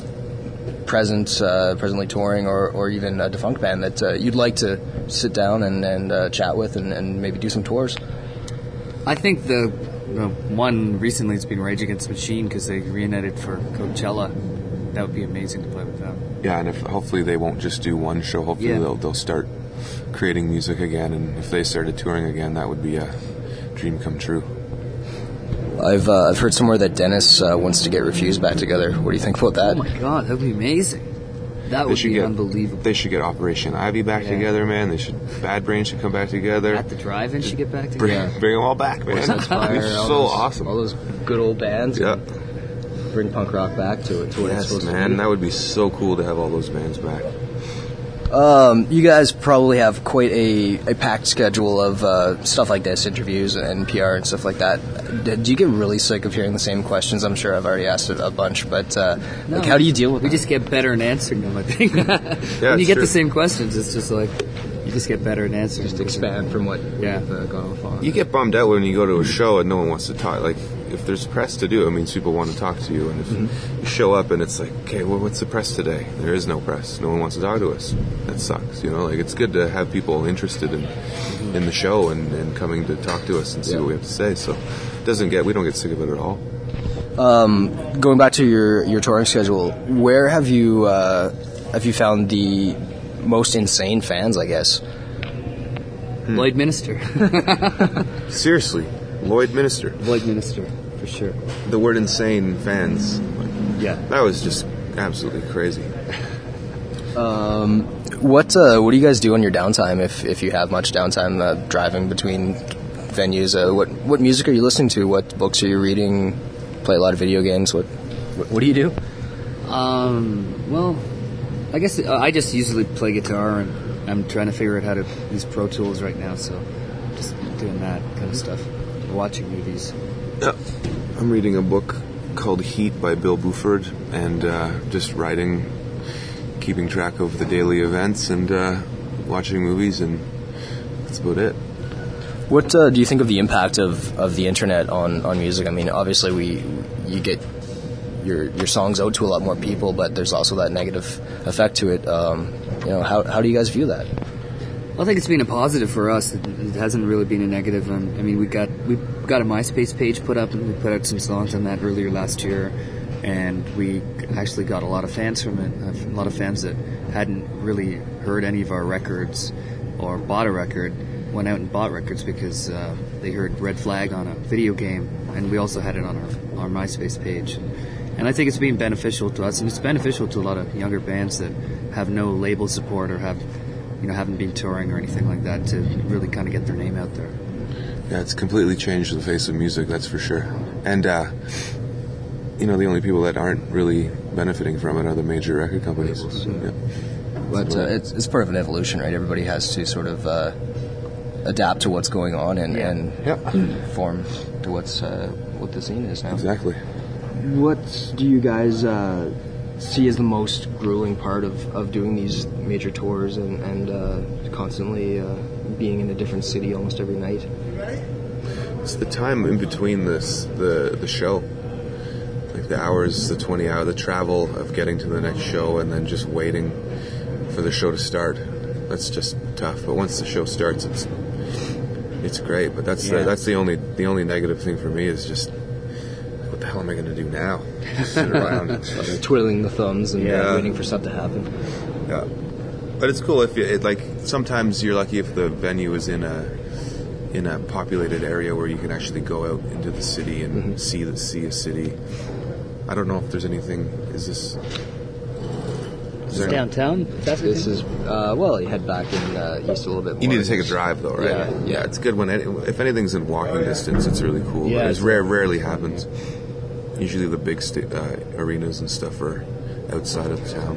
Speaker 3: present uh, presently touring, or, or even a defunct band that uh, you'd like to sit down and and uh, chat with and, and maybe do some tours?
Speaker 5: I think the, the one recently has been Rage Against the Machine, because they reunited for Coachella. That would be amazing to play with them.
Speaker 4: Yeah, and if hopefully they won't just do one show. Hopefully
Speaker 5: Yeah.
Speaker 4: they'll they'll start creating music again, and if they started touring again, that would be a dream come true.
Speaker 3: I've uh, I've heard somewhere that Dennis uh, wants to get Refused back together. What do you think about that?
Speaker 5: Oh my god, that would be amazing. That
Speaker 4: They
Speaker 5: would
Speaker 4: should
Speaker 5: be
Speaker 4: get
Speaker 5: unbelievable.
Speaker 4: They should get Operation Ivy back
Speaker 5: Yeah.
Speaker 4: together, man. They should Bad Brains should come back together.
Speaker 5: At the drive-in should get back
Speaker 4: Bring,
Speaker 5: together.
Speaker 4: bring them all back, man.
Speaker 3: Fire,
Speaker 4: It's
Speaker 3: all
Speaker 4: so
Speaker 3: those,
Speaker 4: awesome.
Speaker 3: All those good old bands.
Speaker 4: Yeah.
Speaker 3: and Bring punk rock back to it. To what it's
Speaker 4: Yes,
Speaker 3: supposed to
Speaker 4: man.
Speaker 3: be.
Speaker 4: That would be so cool to have all those bands back.
Speaker 3: Um, you guys probably have quite a, a packed schedule of uh, stuff like this, interviews and P R and stuff like that. D- Do you get really sick of hearing the same questions? I'm sure I've already asked it a bunch, but uh,
Speaker 5: No,
Speaker 3: like, how do you deal with
Speaker 5: We
Speaker 3: them?
Speaker 5: just get better at answering them, I think. When you
Speaker 4: it's
Speaker 5: get
Speaker 4: true.
Speaker 5: the same questions, it's just like, you just get better at answering
Speaker 3: Just
Speaker 5: them.
Speaker 3: expand from what
Speaker 5: Yeah.
Speaker 3: you've uh, gone off on.
Speaker 4: You get bummed out when you go to a show and no one wants to talk. Like, if there's press to do, it means people want to talk to you. And if
Speaker 3: Mm-hmm.
Speaker 4: you show up and it's like, okay, well, what's the press today? There is no press. No one wants to talk to us. That sucks, you know? Like, it's good to have people interested in in the show and, and coming to talk to us and see
Speaker 3: Yeah.
Speaker 4: what we have to say. So, it doesn't get, we don't get sick of it at all.
Speaker 3: Going back to your, your touring schedule, where have you uh, have you found the most insane fans, I guess?
Speaker 5: Lloyd Minister.
Speaker 4: Seriously, Lloyd Minister.
Speaker 5: Lloyd Minister, for sure.
Speaker 4: The word insane fans. Like,
Speaker 5: Yeah.
Speaker 4: that was just absolutely crazy.
Speaker 3: What uh, what do you guys do on your downtime, if, if you have much downtime uh, driving between venues? Uh, what what music are you listening to? What books are you reading? Play a lot of video games. What what, what do you do?
Speaker 5: Um, well, I guess uh, I just usually play guitar, and I'm trying to figure out how to use Pro Tools right now, so just doing that kind of stuff. Watching movies.
Speaker 4: Yeah. I'm reading a book called Heat by Bill Buford, and uh, just writing, keeping track of the daily events, and uh, watching movies, and that's about it.
Speaker 3: What uh, do you think of the impact of, of the internet on, on music? I mean, obviously we you get your your songs out to a lot more people, but there's also that negative effect to it. Um, you know, how how do you guys view that?
Speaker 5: Well, I think it's been a positive for us. It, it hasn't really been a negative. Um, I mean, we got we got a MySpace page put up, and we put out some songs on that earlier last year, and we actually got a lot of fans from it. A lot of fans that hadn't really heard any of our records or bought a record went out and bought records because uh, they heard Red Flag on a video game, and we also had it on our, our MySpace page. And I think it's been beneficial to us, and it's beneficial to a lot of younger bands that have no label support or have, you know, haven't been touring or anything like that, to really kind of get their name out there.
Speaker 4: Yeah, it's completely changed the face of music, that's for sure. And, uh, you know, the only people that aren't really benefiting from it are the major record companies. Yeah.
Speaker 3: But uh, it's it's part of an evolution, right? Everybody has to sort of uh, adapt to what's going on and,
Speaker 5: Yeah.
Speaker 3: and
Speaker 4: Yeah.
Speaker 3: conform to what's uh, what the scene is now.
Speaker 4: Exactly.
Speaker 3: What do you guys uh, see as the most grueling part of, of doing these major tours and, and uh, constantly uh, being in a different city almost every night?
Speaker 4: It's the time in between this, the the show. Like the hours, the twenty hour, the travel of getting to the next show and then just waiting for the show to start. That's just tough. But once the show starts, it's it's great. But that's
Speaker 5: Yeah.
Speaker 4: the, that's the only the only negative thing for me is just, what the hell am I going to do now? Just sit around. And,
Speaker 3: Like, twiddling the thumbs and uh,
Speaker 4: Yeah.
Speaker 3: waiting for stuff to happen.
Speaker 4: yeah. But it's cool if you, it, like, sometimes you're lucky if the venue is in a in a populated area where you can actually go out into the city and
Speaker 3: Mm-hmm.
Speaker 4: see the see a city. I don't know if there's anything. Is this? Is there any-
Speaker 5: Downtown? That's
Speaker 3: This is, uh, well, you head back in uh, east a little bit more.
Speaker 4: You need to take a drive though, right?
Speaker 3: Yeah, yeah.
Speaker 4: It's good when any, if anything's in walking distance, it's really cool.
Speaker 5: Yeah,
Speaker 4: but
Speaker 5: it's
Speaker 4: it's rare, rarely happens. Usually the big sta- uh, arenas and stuff are outside of town.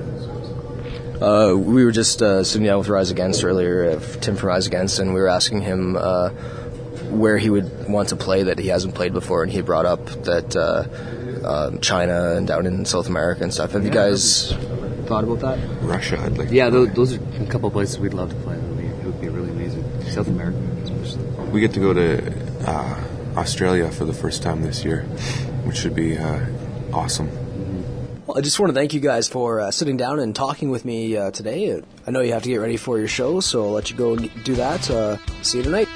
Speaker 3: Uh, we were just uh, sitting down with Rise Against earlier, uh, Tim from Rise Against, and we were asking him uh, where he would want to play that he hasn't played before, and he brought up that uh, um, China and down in South America and stuff. Have you guys thought about that?
Speaker 4: Russia, I'd like.
Speaker 5: Yeah,
Speaker 4: to
Speaker 5: those,
Speaker 4: play.
Speaker 5: those are a couple of places we'd love to play. It would be, it would be really amazing. South America, especially.
Speaker 4: We get to go to uh, Australia for the first time this year, which should be uh, awesome.
Speaker 1: Well, I just want to thank you guys for uh, sitting down and talking with me uh, today. I know you have to get ready for your show, so I'll let you go and do that. Uh, see you tonight.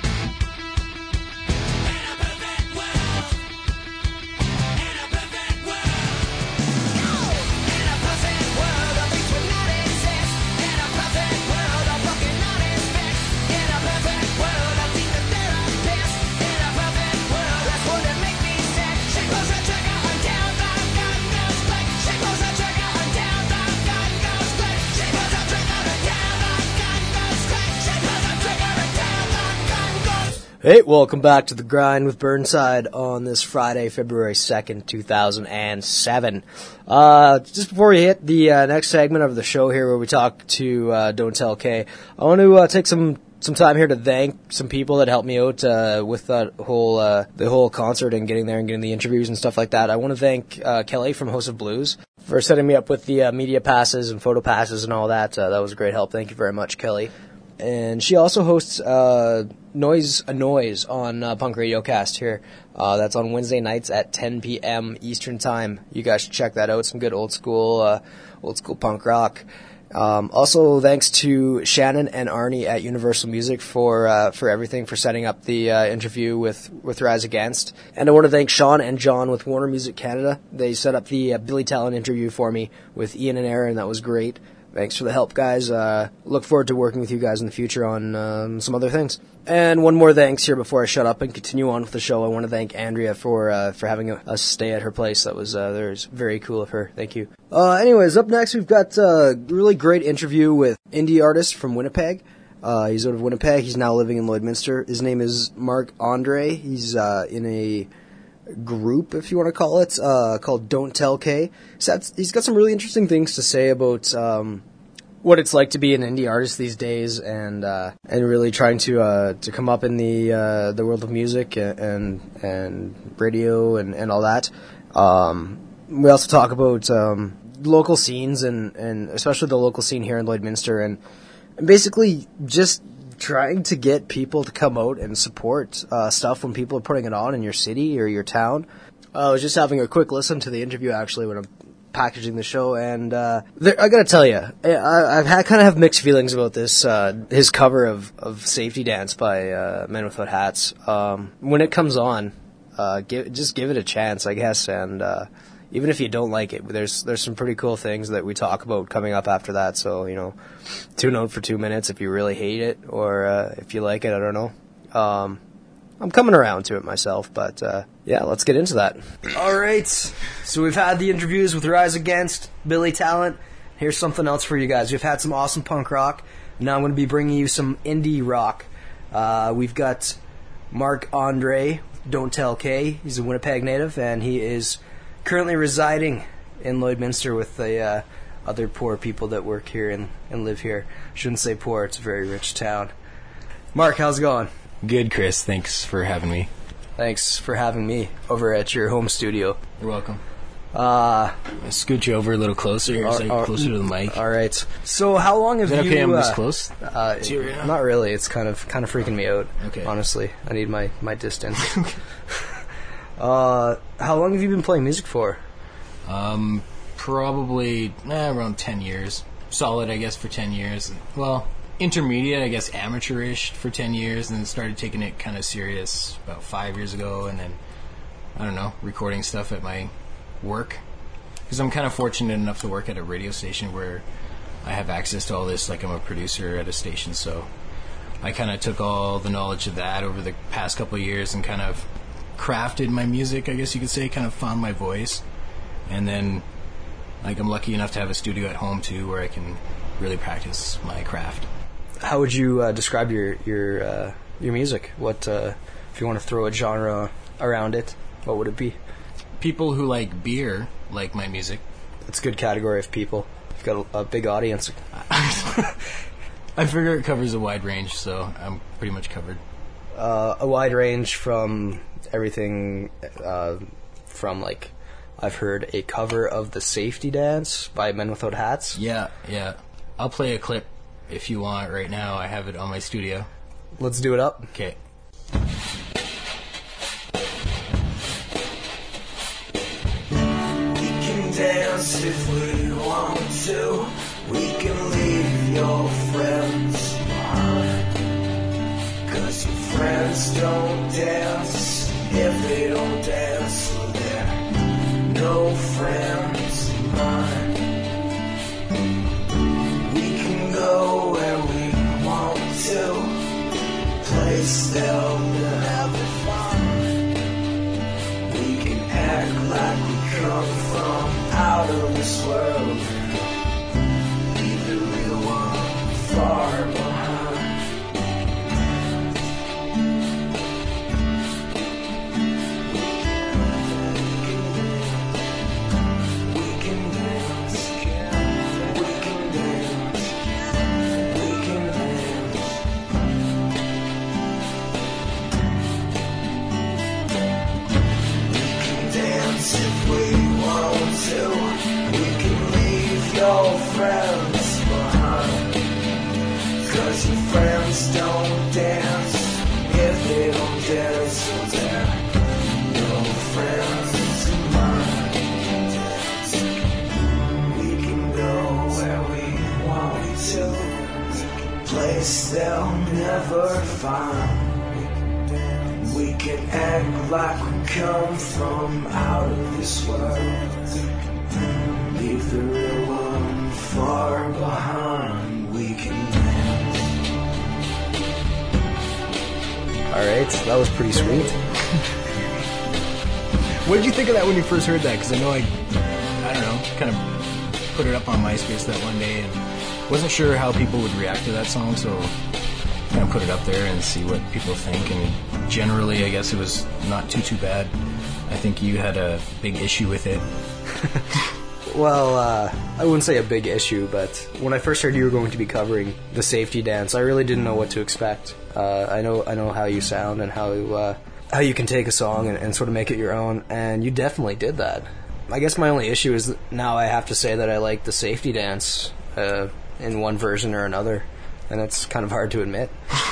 Speaker 1: Hey, welcome back to The Grind with Burnside on this Friday, February second, two thousand seven. Uh, just before we hit the uh, next segment of the show here where we talk to uh, Don't Tell K, I want to uh, take some some time here to thank some people that helped me out uh, with that whole uh, the whole concert and getting there and getting the interviews and stuff like that. I want to thank uh, Kelly from House of Blues for setting me up with the uh, media passes and photo passes and all that. Uh, that was a great help. Thank you very much, Kelly. And she also hosts uh, Noise a Noise on uh, Punk Radio Cast here. Uh, that's on Wednesday nights at ten p.m. Eastern Time. You guys should check that out. Some good old school, uh, old school punk rock. Um, also, thanks to Shannon and Arnie at Universal Music for uh, for everything, for setting up the uh, interview with, with Rise Against. And I want to thank Sean and John with Warner Music Canada. They set up the uh, Billy Talent interview for me with Ian and Aaron. That was great. Thanks for the help, guys. Uh, look forward to working with you guys in the future on um, some other things. And one more thanks here before I shut up and continue on with the show. I want to thank Andrea for uh, for having us stay at her place. That was uh, that was very cool of her. Thank you. Uh, anyways, up next we've got a really great interview with indie artist from Winnipeg. Uh, he's out of Winnipeg. He's now living in Lloydminster. His name is Marc Andre. He's uh, in a group, if you want to call it, uh, called Don't Tell K. So he's got some really interesting things to say about um, what it's like to be an indie artist these days, and uh, and really trying to uh, to come up in the uh, the world of music and and radio and, and all that. Um, we also talk about um, local scenes and, and especially the local scene here in Lloydminster, and, and basically just trying to get people to come out and support uh, stuff when people are putting it on in your city or your town. Uh, I was just having a quick listen to the interview actually when I'm packaging the show, and uh, there, I gotta tell you, I, I've had kind of have mixed feelings about this. Uh, his cover of, of "Safety Dance" by uh, Men Without Hats. Um, when it comes on, uh, give, just give it a chance, I guess. And uh, even if you don't like it, there's there's some pretty cool things that we talk about coming up after that. So you know, tune out for two minutes if you really hate it, or uh, if you like it. I don't know. Um, I'm coming around to it myself, but uh, yeah, let's get into that. All right, so we've had the interviews with Rise Against, Billy Talent. Here's something else for you guys. We've had some awesome punk rock. Now I'm going to be bringing you some indie rock. Uh, we've got Marc Andre, Don't Tell K. He's a Winnipeg native, and he is currently residing in Lloydminster with the uh, other poor people that work here and, and live here. Shouldn't say poor, it's a very rich town. Mark, how's it going?
Speaker 6: Good, Chris. Thanks for having me.
Speaker 1: Thanks for having me over at your home studio.
Speaker 6: You're welcome.
Speaker 1: Uh,
Speaker 6: I'll scoot you over a little closer here, so you're closer to the mic.
Speaker 1: All right. So, how long have
Speaker 6: Is that
Speaker 1: you?
Speaker 6: okay? I'm
Speaker 1: uh,
Speaker 6: this close.
Speaker 1: Uh,
Speaker 6: To you right now?
Speaker 1: not really. It's kind of kind of freaking me out.
Speaker 6: Okay.
Speaker 1: Honestly, I need my my distance. uh, how long have you been playing music for?
Speaker 6: Um, probably eh, around ten years. Solid, I guess, for ten years. Well, intermediate, I guess, amateurish for ten years, and then started taking it kind of serious about five years ago, and then I don't know, recording stuff at my work, because I'm kind of fortunate enough to work at a radio station where I have access to all this. Like, I'm a producer at a station, so I kind of took all the knowledge of that over the past couple of years and kind of crafted my music, I guess you could say, kind of found my voice. And then, like, I'm lucky enough to have a studio at home too, where I can really practice my craft.
Speaker 1: How would you uh, describe your your uh, your music? What uh, if you want to throw a genre around it? What would it be?
Speaker 6: People who like beer like my music.
Speaker 1: It's a good category of people. You've got a, a big audience.
Speaker 6: I figure it covers a wide range, so I'm pretty much covered.
Speaker 1: Uh, a wide range from everything uh, from like I've heard a cover of The Safety Dance by Men Without Hats.
Speaker 6: Yeah, yeah. I'll play a clip if you want right now. I have it on my studio.
Speaker 1: Let's do it up.
Speaker 6: Okay.
Speaker 7: We can dance if we want to. We can leave your friends behind. 'Cause your friends don't dance. If they don't dance, well, they're no friends of mine. We can go where we want to. Place they'll never find. We can act like we come from out of this world. Leave the real one far behind. We can dance. We can dance. We can dance. Dance if we want to. We can leave your friends behind. 'Cause your friends don't dance. If they don't dance, well, they're no friends of mine. We can go where we want to. Place they'll never find. We can act like we come from out of this world. Leave the real one far behind. We can dance.
Speaker 1: Alright, that was pretty sweet.
Speaker 6: What did you think of that when you first heard that? Because I know I, I don't know, kind of put it up on MySpace that one day and wasn't sure how people would react to that song, so kind of put it up there and see what people think. And generally, I guess it was not too, too bad. I think you had a big issue with it.
Speaker 1: Well, uh, I wouldn't say a big issue, but when I first heard you were going to be covering The Safety Dance, I really didn't know what to expect. Uh, I know I know how you sound and how uh, how you can take a song and, and sort of make it your own, and you definitely did that. I guess my only issue is that now I have to say that I like The Safety Dance uh, in one version or another, and it's kind of hard to admit.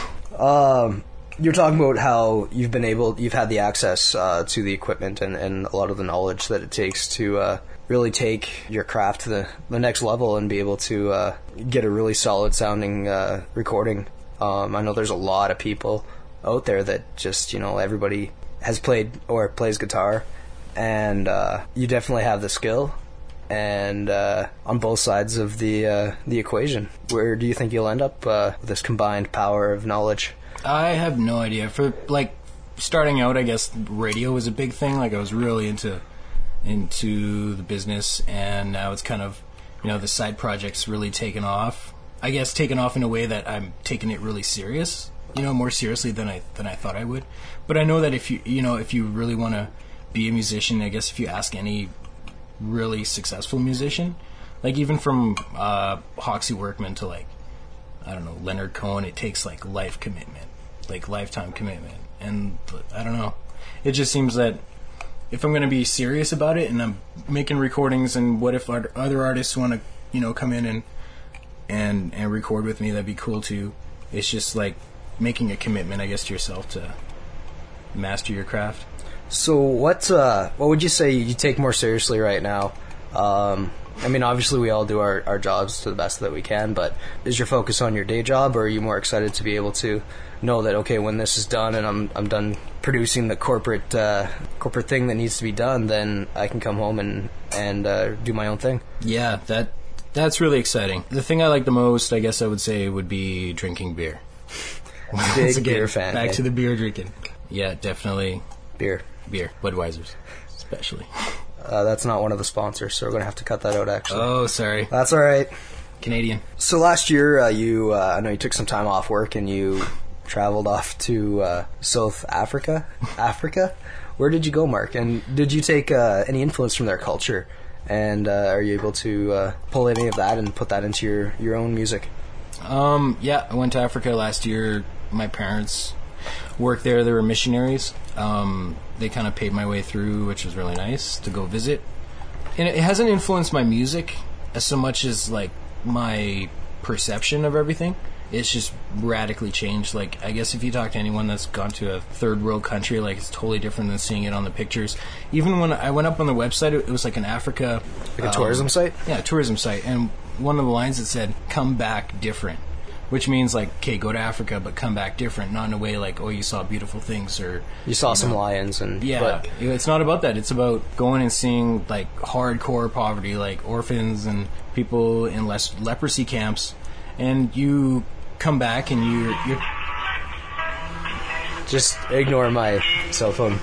Speaker 1: Um... You're talking about how you've been able, you've had the access uh, to the equipment and, and a lot of the knowledge that it takes to uh, really take your craft to the, the next level and be able to uh, get a really solid sounding uh, recording. Um, I know there's a lot of people out there that just, you know, everybody has played or plays guitar, and uh, you definitely have the skill. And uh, on both sides of the uh, the equation, where do you think you'll end up uh, with this combined power of knowledge?
Speaker 6: I have no idea. For, like, starting out, I guess radio was a big thing. Like, I was really into into the business, and now it's kind of, you know, the side project's really taken off. I guess taken off in a way that I'm taking it really serious, you know, more seriously than I than I thought I would. But I know that if you, you know, if you really want to be a musician, I guess if you ask any really successful musician, like even from uh, Hoxie Workman to, like, I don't know, Leonard Cohen, it takes, like, life commitment, like lifetime commitment. And I don't know, it just seems that if I'm going to be serious about it and I'm making recordings, and what if other artists want to, you know, come in and and and record with me, that'd be cool too. It's just like making a commitment, I guess, to yourself to master your craft.
Speaker 1: So what uh, what would you say you take more seriously right now? Um, I mean, obviously we all do our, our jobs to the best that we can, but is your focus on your day job, or are you more excited to be able to know that, okay, when this is done and I'm I'm done producing the corporate uh, corporate thing that needs to be done, then I can come home and and uh, do my own thing?
Speaker 6: Yeah, that that's really exciting. The thing I like the most, I guess I would say, would be drinking beer.
Speaker 1: Big beer fan.
Speaker 6: Back
Speaker 1: eh?
Speaker 6: to the beer drinking. Yeah, definitely
Speaker 1: beer.
Speaker 6: Beer. Budweiser's, especially.
Speaker 1: Uh, that's not one of the sponsors, so we're going to have to cut that out, actually.
Speaker 6: Oh, sorry.
Speaker 1: That's all right.
Speaker 6: Canadian.
Speaker 1: So last year, uh, you, uh, I know you took some time off work and you traveled off to uh, South Africa. Africa? Where did you go, Mark? And did you take uh, any influence from their culture? And uh, are you able to uh, pull any of that and put that into your, your own music?
Speaker 6: Um, yeah, I went to Africa last year. My parents worked there. They were missionaries. Um, they kind of paid my way through, which was really nice to go visit. And it hasn't influenced my music as so much as like my perception of everything. It's just radically changed. Like, I guess if you talk to anyone that's gone to a third world country, like, it's totally different than seeing it on the pictures. Even when I went up on the website, it was like an Africa...
Speaker 1: Like a
Speaker 6: um,
Speaker 1: tourism site?
Speaker 6: Yeah, a tourism site. And one of the lines that said, come back different. Which means, like, okay, go to Africa, but come back different. Not in a way like, oh, you saw beautiful things, or...
Speaker 1: You saw
Speaker 6: you
Speaker 1: some
Speaker 6: know.
Speaker 1: lions, and...
Speaker 6: Yeah,
Speaker 1: but,
Speaker 6: it's not about that. It's about going and seeing, like, hardcore poverty, like orphans and people in less leprosy camps. And you... come back and you you
Speaker 1: just ignore my cell phone.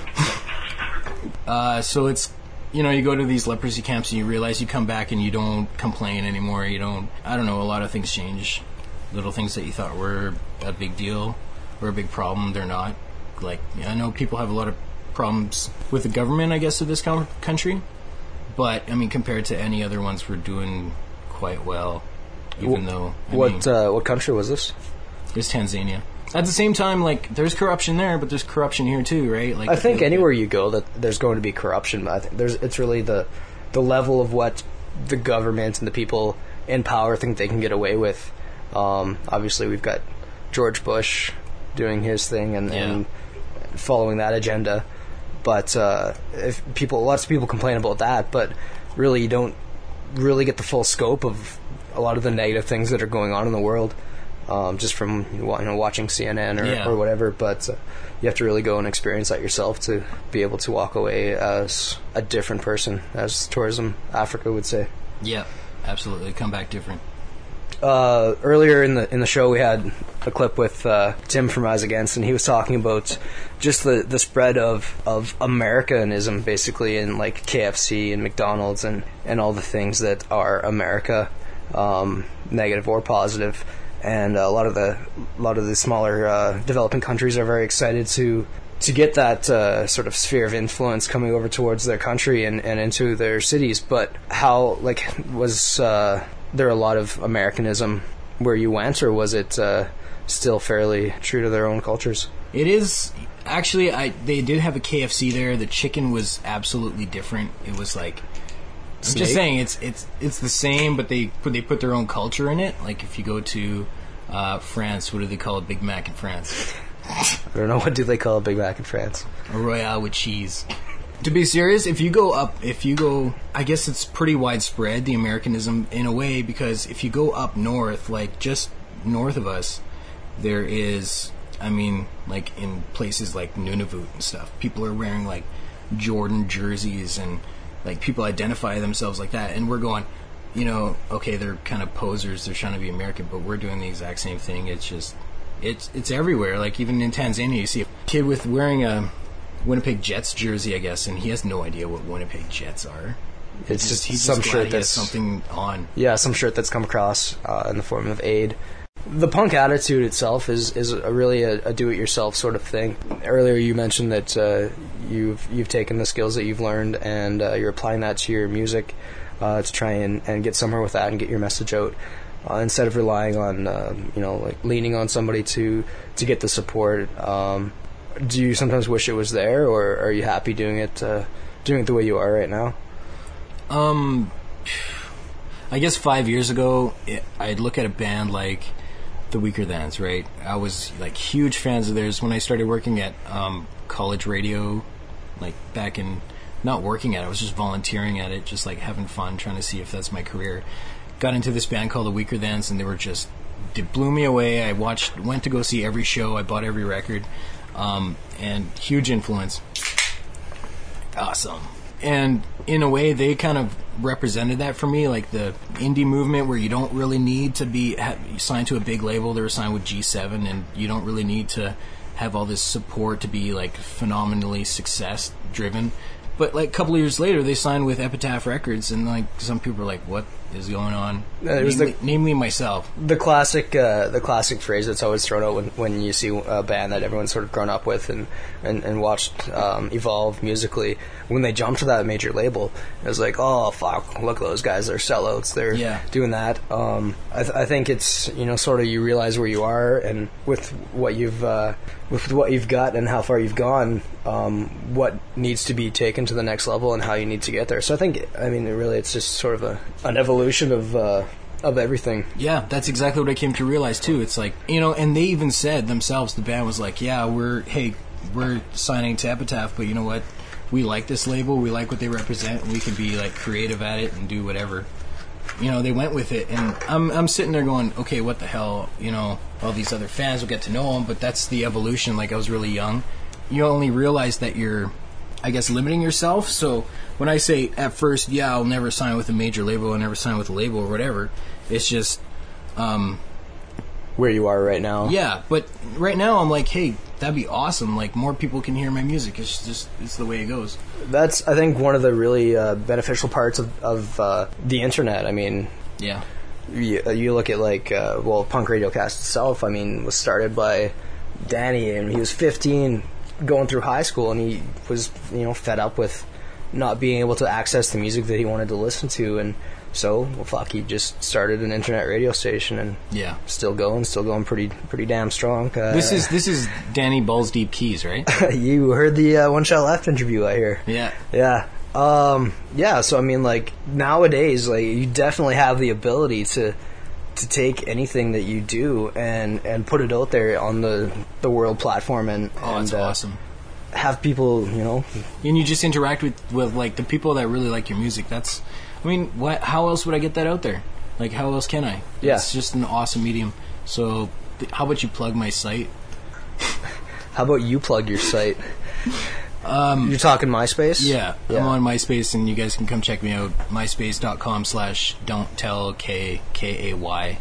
Speaker 6: uh, so it's, you know, you go to these leprosy camps and you realize you come back and you don't complain anymore. You don't, I don't know, a lot of things change. Little things that you thought were a big deal or a big problem, they're not. Like, I know people have a lot of problems with the government, I guess, of this com- country. But, I mean, compared to any other ones, we're doing quite well. Even though I
Speaker 1: what
Speaker 6: mean,
Speaker 1: uh, what country was this?
Speaker 6: It's Tanzania. At the same time, like, there's corruption there, but there's corruption here too, right? Like,
Speaker 1: I think anywhere you go, that there's going to be corruption. But I think there's it's really the the level of what the government and the people in power think they can get away with. Um, obviously, we've got George Bush doing his thing and,
Speaker 6: yeah.
Speaker 1: and following that agenda. But uh, if people, lots of people complain about that, but really, you don't really get the full scope of a lot of the negative things that are going on in the world, um, just from you know watching C N N or,
Speaker 6: yeah.
Speaker 1: or whatever. But uh, you have to really go and experience that yourself to be able to walk away as a different person, as Tourism Africa would say.
Speaker 6: Yeah, absolutely. Come back different.
Speaker 1: Uh, earlier in the in the show, we had a clip with uh, Tim from Rise Against, and he was talking about just the, the spread of, of Americanism, basically, in like K F C and McDonald's and, and all the things that are America. Um, negative or positive, and a lot of the a lot of the smaller uh, developing countries are very excited to to get that uh, sort of sphere of influence coming over towards their country and, and into their cities. But how, like, was uh, there a lot of Americanism where you went, or was it uh, still fairly true to their own cultures?
Speaker 6: It is actually. I they did have a K F C there. The chicken was absolutely different. It was like. I'm
Speaker 1: Snake?
Speaker 6: just saying it's it's it's the same, but they put they put their own culture in it. Like if you go to uh, France, what do they call a Big Mac in France?
Speaker 1: I don't know, what do they call a Big Mac in France?
Speaker 6: A Royale with cheese. To be serious, if you go up, if you go, I guess it's pretty widespread, the Americanism in a way, because if you go up north, like just north of us, there is, I mean, like in places like Nunavut and stuff, people are wearing like Jordan jerseys and. Like, people identify themselves like that, and we're going, you know, okay, they're kind of posers, they're trying to be American, but we're doing the exact same thing. It's just, it's it's everywhere. Like, even in Tanzania, you see a kid with wearing a Winnipeg Jets jersey, I guess, and he has no idea what Winnipeg Jets are.
Speaker 1: It's
Speaker 6: just,
Speaker 1: just
Speaker 6: he's
Speaker 1: some
Speaker 6: just
Speaker 1: shirt
Speaker 6: glad he has
Speaker 1: that's
Speaker 6: something on.
Speaker 1: Yeah, some shirt that's come across uh, in the form of aid. The punk attitude itself is is a really a, a do-it-yourself sort of thing. Earlier, you mentioned that uh, you've you've taken the skills that you've learned and uh, you're applying that to your music uh, to try and, and get somewhere with that and get your message out uh, instead of relying on uh, you know like leaning on somebody to to get the support. Um, do you sometimes wish it was there, or are you happy doing it uh, doing it the way you are right now?
Speaker 6: Um, I guess five years ago, it, I'd look at a band like the Weaker Thans, right? I was like huge fans of theirs when I started working at um, college radio, like back in, not working at it, I was just volunteering at it, just like having fun, trying to see if that's my career. Got into this band called the Weaker Thans, and they were just, it blew me away. I watched, went to go see every show, I bought every record, um, and huge influence. Awesome. And in a way, they kind of represented that for me, like the indie movement where you don't really need to be have, signed to a big label. They were signed with G seven, and you don't really need to have all this support to be like phenomenally success driven. But like a couple of years later, they signed with Epitaph Records, and like some people are like, "What? is going on.
Speaker 1: Uh, it was
Speaker 6: namely,
Speaker 1: the-
Speaker 6: namely myself.
Speaker 1: The classic, uh, the classic phrase that's always thrown out when, when you see a band that everyone's sort of grown up with and and, and watched um, evolve musically. When they jump to that major label, it was like, oh fuck, look at those guys, they're sellouts, they're
Speaker 6: Yeah.
Speaker 1: doing that. Um, I, th- I think it's, you know, sort of you realize where you are and with what you've uh, with what you've got and how far you've gone, um, what needs to be taken to the next level and how you need to get there. So I think, I mean, it really, it's just sort of a an evolution of. Uh, of everything.
Speaker 6: Yeah, that's exactly what I came to realize too. It's like, you know, and they even said themselves, the band was like, yeah, we're, hey, we're signing to Epitaph, but you know what? We like this label, we like what they represent, and we can be like creative at it and do whatever. You know, they went with it, and I'm I'm sitting there going, okay, what the hell? You know, all these other fans will get to know them, but that's the evolution. Like, I was really young. You only realize that you're, I guess, limiting yourself. So when I say at first, yeah, I'll never sign with a major label, I'll never sign with a label or whatever, it's just, um,
Speaker 1: Where you are right now.
Speaker 6: yeah. But right now, I'm like, hey, that'd be awesome. Like, more people can hear my music. It's just, it's the way it goes.
Speaker 1: That's, I think, one of the really uh, beneficial parts of, of uh, the internet. I mean,
Speaker 6: Yeah.
Speaker 1: you, you look at, like, uh, well, Punk Radiocast itself, I mean, was started by Danny, and he was fifteen going through high school, and he was, you know, fed up with not being able to access the music that he wanted to listen to, and so, well, fuck, he just started an internet radio station, and
Speaker 6: Yeah.
Speaker 1: still going, still going pretty pretty damn strong. Uh,
Speaker 6: This is this is Danny Balls Deep Keys, right?
Speaker 1: you heard the uh, One Shot Left interview, I hear.
Speaker 6: Yeah.
Speaker 1: Yeah. Um, yeah, so I mean, like, nowadays, like, you definitely have the ability to to take anything that you do and, and put it out there on the, the world platform and,
Speaker 6: Oh,
Speaker 1: and
Speaker 6: it's
Speaker 1: uh,
Speaker 6: awesome.
Speaker 1: have people, you know,
Speaker 6: And you just interact with, with like the people that really like your music. That's, I mean, what? How else would I get that out there? Like, how else can I?
Speaker 1: Yeah.
Speaker 6: It's just an awesome medium. So, th- how about you plug my site?
Speaker 1: how about you plug your site? Um, You're talking MySpace?
Speaker 6: Yeah,
Speaker 1: Yeah.
Speaker 6: I'm on MySpace, and you guys can come check me out. MySpace.com slash don't tell K K A Y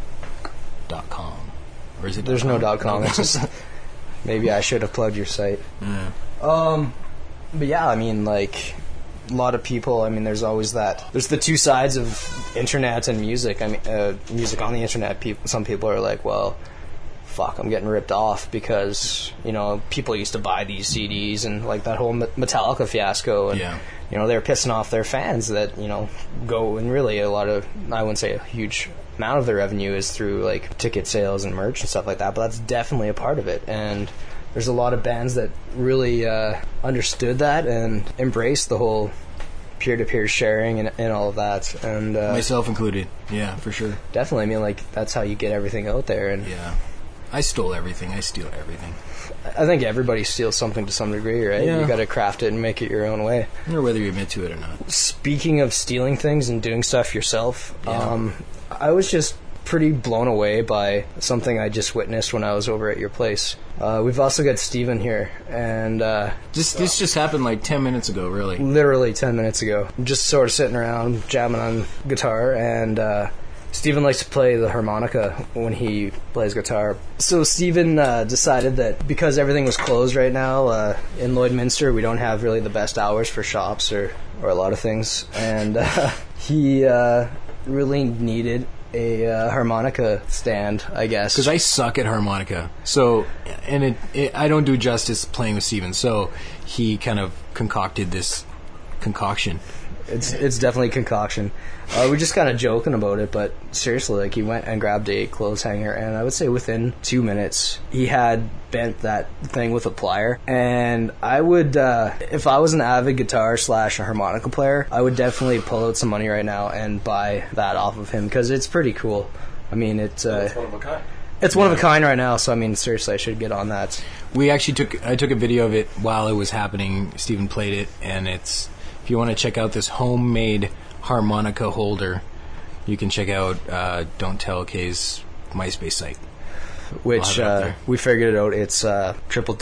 Speaker 6: dot com. Or is it?
Speaker 1: There's no dot com. It's just, maybe I should have plugged your site.
Speaker 6: Yeah.
Speaker 1: Um, but yeah, I mean, like, a lot of people, I mean, there's always that. There's the two sides of internet and music. I mean, uh, music on the internet, people, some people are like, well, fuck, I'm getting ripped off because, you know, people used to buy these C Ds and, like, that whole Metallica fiasco. And,
Speaker 6: Yeah.
Speaker 1: you know, they're pissing off their fans that, you know, go, and really a lot of, I wouldn't say a huge amount of their revenue is through, like, ticket sales and merch and stuff like that, but that's definitely a part of it. And there's a lot of bands that really uh, understood that and embraced the whole peer-to-peer sharing and, and all of that. And uh,
Speaker 6: Myself included. Yeah, for sure.
Speaker 1: definitely, I mean, like, that's how you get everything out there. And
Speaker 6: Yeah. I stole everything. I steal everything.
Speaker 1: I think everybody steals something to some degree, right?
Speaker 6: Yeah.
Speaker 1: You got to craft it and make it your own way.
Speaker 6: Or whether you admit to it or not.
Speaker 1: Speaking of stealing things and doing stuff yourself,
Speaker 6: Yeah.
Speaker 1: um, I was just pretty blown away by something I just witnessed when I was over at your place. Uh, we've also got Steven here, and uh,
Speaker 6: Just, this just happened like ten minutes ago, really.
Speaker 1: literally ten minutes ago, just sort of sitting around jamming on guitar, and uh, Steven likes to play the harmonica when he plays guitar. So Steven uh, decided that because everything was closed right now uh, in Lloydminster, we don't have really the best hours for shops or, or a lot of things, and uh, he uh, really needed a uh, harmonica stand, I guess.
Speaker 6: Because I suck at harmonica. So, and it, it, I don't do justice playing with Steven. So, he kind of concocted this concoction.
Speaker 1: It's it's definitely a concoction. Uh, we're just kind of joking about it, but seriously, like, he went and grabbed a clothes hanger, and I would say within two minutes, he had bent that thing with a plier. And I would, uh, if I was an avid guitar slash harmonica player, I would definitely pull out some money right now and buy that off of him, because it's pretty cool. I mean, it's uh,
Speaker 2: It's one of a kind.
Speaker 1: it's one of a kind right now. So I mean, seriously, I should get on that.
Speaker 6: We actually took, I took a video of it while it was happening. Steven played it, and it's, if you want to check out this homemade harmonica holder, you can check out uh, Don't Tell K's MySpace site.
Speaker 1: Which
Speaker 6: I'll have it up
Speaker 1: uh,
Speaker 6: there.
Speaker 1: we figured it out. It's uh,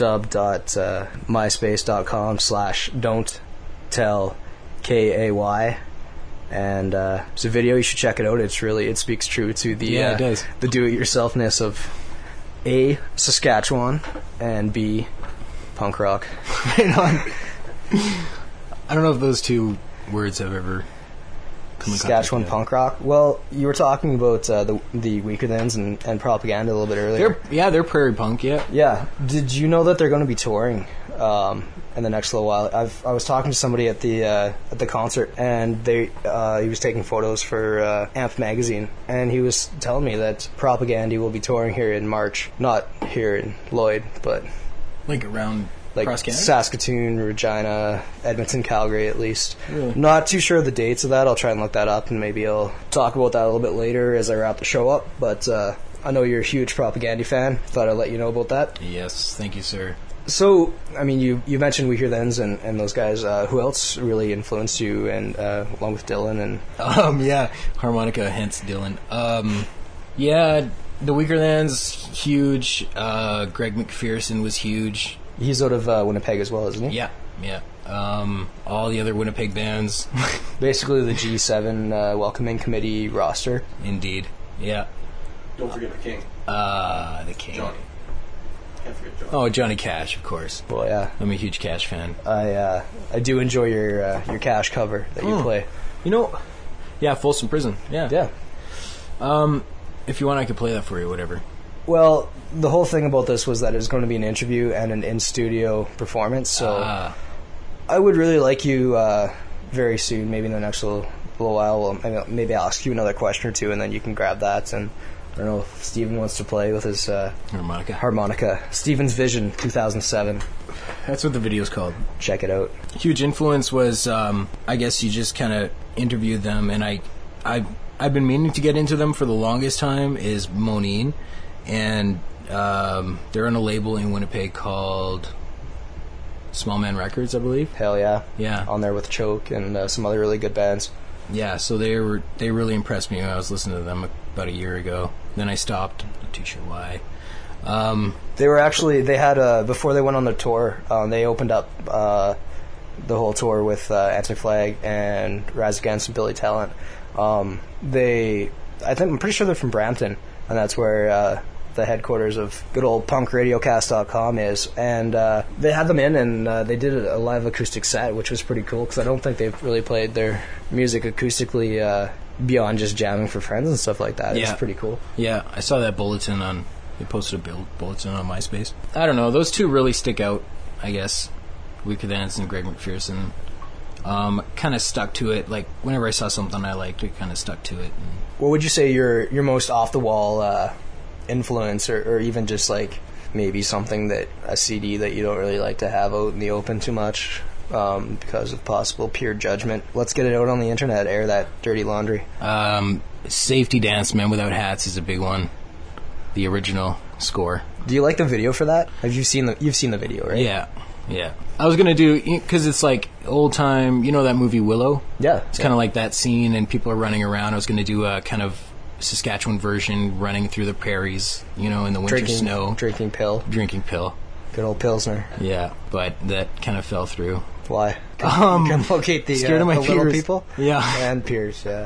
Speaker 1: www.myspace.com slash don't tell K A Y. And uh, it's a video. You should check it out. It's really, it speaks true to the
Speaker 6: Yeah,
Speaker 1: uh,
Speaker 6: it does.
Speaker 1: the do-it-yourselfness of A, Saskatchewan, and B, punk rock.
Speaker 6: Right on. I don't know if those two words have ever
Speaker 1: Saskatchewan punk rock. Well, you were talking about uh, the the Weaker Thans and, and Propaganda a little bit earlier.
Speaker 6: They're, yeah, they're prairie punk. Yeah.
Speaker 1: Yeah. Did you know that they're going to be touring um, in the next little while? I've I was talking to somebody at the uh, at the concert, and they uh, he was taking photos for uh, Amp magazine, and he was telling me that Propaganda will be touring here in March. Not here in Lloyd, but
Speaker 6: like around.
Speaker 1: Like Saskatoon, Regina, Edmonton, Calgary, at least. Really? Not too sure of the dates of that. I'll try and look that up, and maybe I'll talk about that a little bit later as I wrap the show up. But uh, I know you're a huge Propaganda fan. Thought I'd let you know about that.
Speaker 6: Yes, thank you, sir.
Speaker 1: So, I mean, you you mentioned We Hear Thens and, and those guys. Uh, who else really influenced you, and uh, along with Dylan? And
Speaker 6: um, yeah, harmonica, hence Dylan. Um, yeah, the Weaker Thans, huge. Uh, Greg McPherson was huge.
Speaker 1: He's out of uh, Winnipeg as well, isn't he?
Speaker 6: Yeah, yeah. Um, all the other Winnipeg bands.
Speaker 1: Basically the G seven uh, Welcoming Committee roster.
Speaker 6: Indeed, yeah.
Speaker 8: Don't forget the King.
Speaker 6: Uh, the King.
Speaker 8: Johnny. Can't forget Johnny.
Speaker 6: Oh, Johnny Cash, of course.
Speaker 1: Well, yeah.
Speaker 6: I'm a huge Cash fan.
Speaker 1: I uh, I do enjoy your uh, your Cash cover that you
Speaker 6: oh.
Speaker 1: play.
Speaker 6: You know, yeah, Folsom Prison, yeah.
Speaker 1: Yeah.
Speaker 6: Um, if you want, I could play that for you, whatever.
Speaker 1: Well, the whole thing about this was that it was going to be an interview and an in-studio performance, so
Speaker 6: ah.
Speaker 1: I would really like you uh, very soon, maybe in the next little, little while, well, maybe, maybe I'll ask you another question or two, and then you can grab that, and I don't know if Steven wants to play with his uh,
Speaker 6: harmonica.
Speaker 1: Harmonica. Steven's Vision, two thousand seven.
Speaker 6: That's what the video's called.
Speaker 1: Check it out.
Speaker 6: Huge influence was, um, I guess you just kind of interviewed them, and I, I, I've been meaning to get into them for the longest time, is Moneen. And um, they're on a label in Winnipeg called Small Man Records, I believe.
Speaker 1: Hell yeah.
Speaker 6: Yeah.
Speaker 1: On there with Choke and uh, some other really good bands.
Speaker 6: Yeah, so they were they really impressed me when I was listening to them about a year ago. Then I stopped. Not too sure why. Um,
Speaker 1: they were actually, they had, a, before they went on their tour, um, they opened up uh, the whole tour with uh, Anti-Flag and Rise Against and Billy Talent. Um, they, I think, I'm pretty sure they're from Brampton, and that's where uh, the headquarters of good old punk radio cast dot com is. And uh, they had them in, and uh, they did a live acoustic set, which was pretty cool, because I don't think they've really played their music acoustically uh, beyond just jamming for friends and stuff like that.
Speaker 6: Yeah.
Speaker 1: It's pretty cool.
Speaker 6: Yeah, I saw that bulletin on, they posted a build bulletin on MySpace. I don't know, those two really stick out, I guess. Weaker Thans and Greg McPherson. Um, kind of stuck to it. Like, whenever I saw something I liked, it kind of stuck to it. And
Speaker 1: what would you say your your most off the wall uh, influence, or, or even just like maybe something that a C D that you don't really like to have out in the open too much um, because of possible peer judgment? Let's get it out on the internet. Air that dirty laundry.
Speaker 6: Um, Safety Dance, Men Without Hats is a big one. The original score.
Speaker 1: Do you like the video for that? Have you seen the? You've seen the video, right?
Speaker 6: Yeah. Yeah. I was going to do, because it's like old time, you know that movie Willow?
Speaker 1: Yeah.
Speaker 6: It's
Speaker 1: yeah.
Speaker 6: kind of like that scene and people are running around. I was going to do a kind of Saskatchewan version running through the prairies, you know, in the winter
Speaker 1: drinking,
Speaker 6: snow.
Speaker 1: Drinking pill.
Speaker 6: Drinking pill.
Speaker 1: Good old Pilsner.
Speaker 6: Yeah, but that kind of fell through.
Speaker 1: Why?
Speaker 6: Um,
Speaker 1: you can locate the,
Speaker 6: scared
Speaker 1: uh,
Speaker 6: of my
Speaker 1: the little
Speaker 6: peers.
Speaker 1: people?
Speaker 6: Yeah.
Speaker 1: And peers, yeah.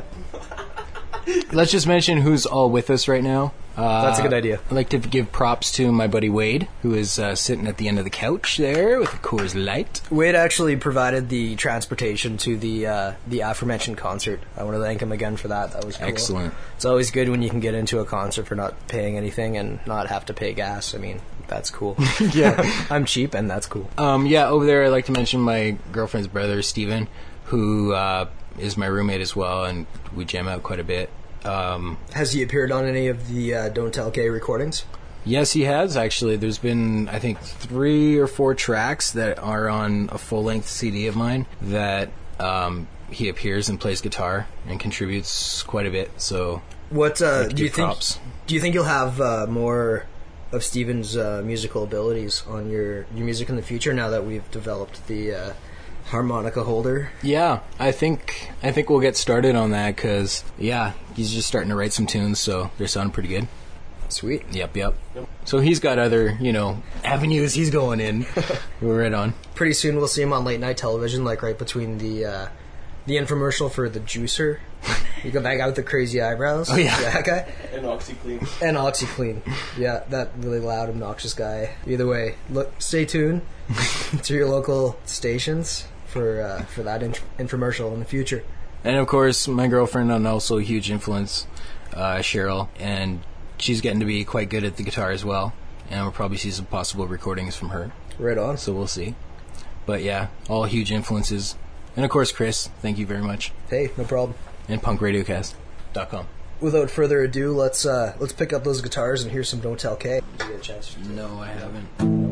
Speaker 6: Let's just mention who's all with us right now. Uh,
Speaker 1: That's a good idea.
Speaker 6: I'd like to give props to my buddy Wade, who is uh, sitting at the end of the couch there with a Coors Light.
Speaker 1: Wade actually provided the transportation to the uh, the aforementioned concert. I want to thank him again for that. That was cool.
Speaker 6: Excellent.
Speaker 1: It's always good when you can get into a concert for not paying anything and not have to pay gas. I mean, that's cool.
Speaker 6: Yeah.
Speaker 1: I'm cheap, and that's cool.
Speaker 6: Um, yeah, over there I'd like to mention my girlfriend's brother, Steven, who uh, is my roommate as well, and we jam out quite a bit. Um,
Speaker 1: Has he appeared on any of the uh, Don't Tell Gay recordings?
Speaker 6: Yes, he has, actually. There's been, I think, three or four tracks that are on a full-length C D of mine that um, he appears and plays guitar and contributes quite a bit. So,
Speaker 1: what uh,
Speaker 6: like
Speaker 1: do you think?
Speaker 6: props.
Speaker 1: Do you think you'll have uh, more of Steven's uh, musical abilities on your, your music in the future now that we've developed the uh, harmonica holder?
Speaker 6: Yeah, I think I think we'll get started on that because, yeah, he's just starting to write some tunes, so they're sounding pretty good.
Speaker 1: Sweet.
Speaker 6: Yep, yep. So he's got other, you know, avenues he's going in. We're right on.
Speaker 1: Pretty soon we'll see him on late night television, like right between the uh, the infomercial for the juicer. You got that guy with the crazy eyebrows.
Speaker 6: Oh, yeah.
Speaker 1: That guy.
Speaker 8: And OxyClean.
Speaker 1: And OxyClean. Yeah, that really loud, obnoxious guy. Either way, look, stay tuned to your local stations for uh, for that int- infomercial in the future.
Speaker 6: And of course, my girlfriend and also a huge influence, uh, Cheryl, and she's getting to be quite good at the guitar as well. And we'll probably see some possible recordings from her.
Speaker 1: Right on.
Speaker 6: So we'll see. But yeah, all huge influences. And of course, Chris, thank you very much.
Speaker 1: Hey, no problem.
Speaker 6: And punk radiocast dot com.
Speaker 1: Without further ado, let's uh, let's pick up those guitars and hear some Don't Tell K. Did you get a chance?
Speaker 6: No, I haven't.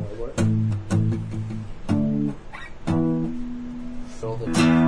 Speaker 1: Fill the...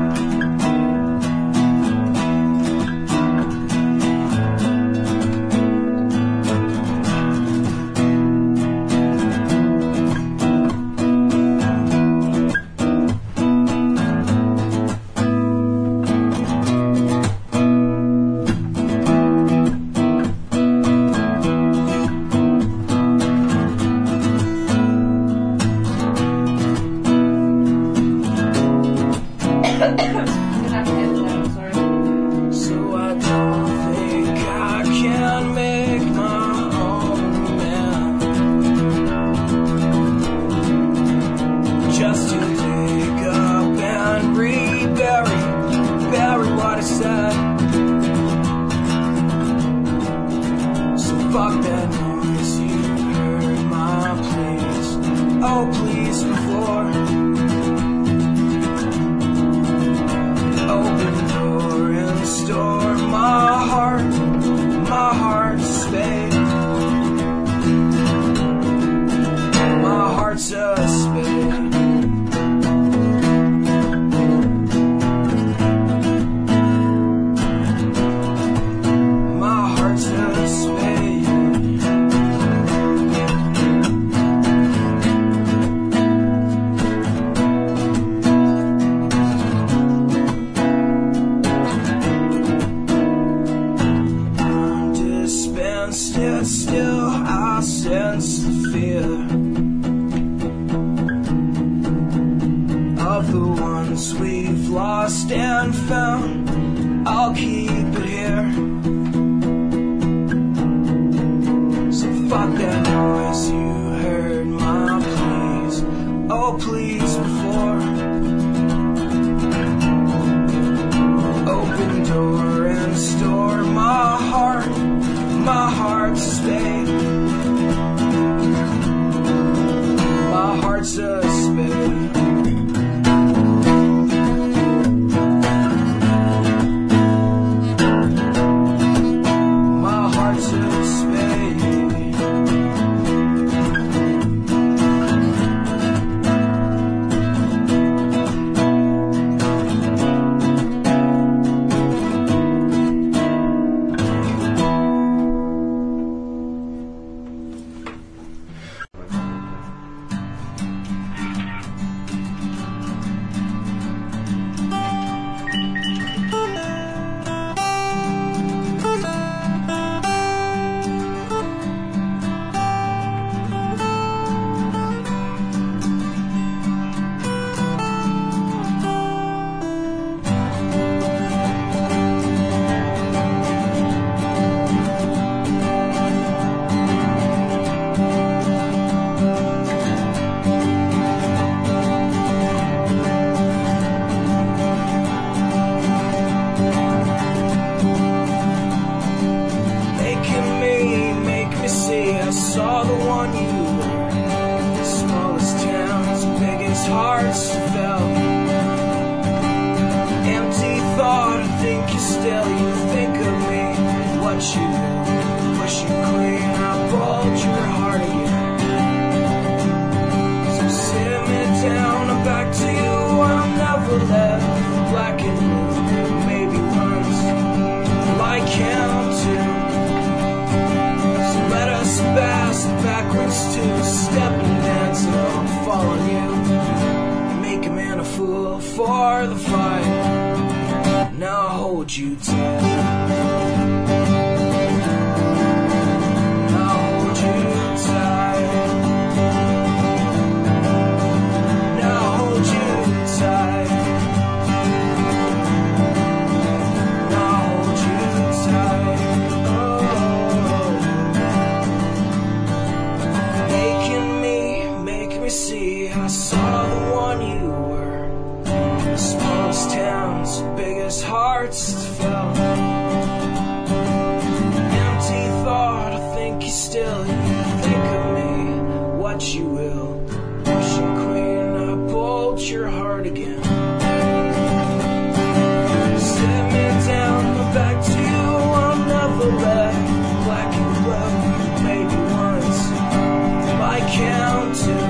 Speaker 7: I saw the one you were. Smallest town's biggest his heart's felt. Empty thought, I think you still think of me, what you will. Russian queen, I bolt your heart again. Set me down, my back to you, I'll never let black and blue, maybe once, by count two.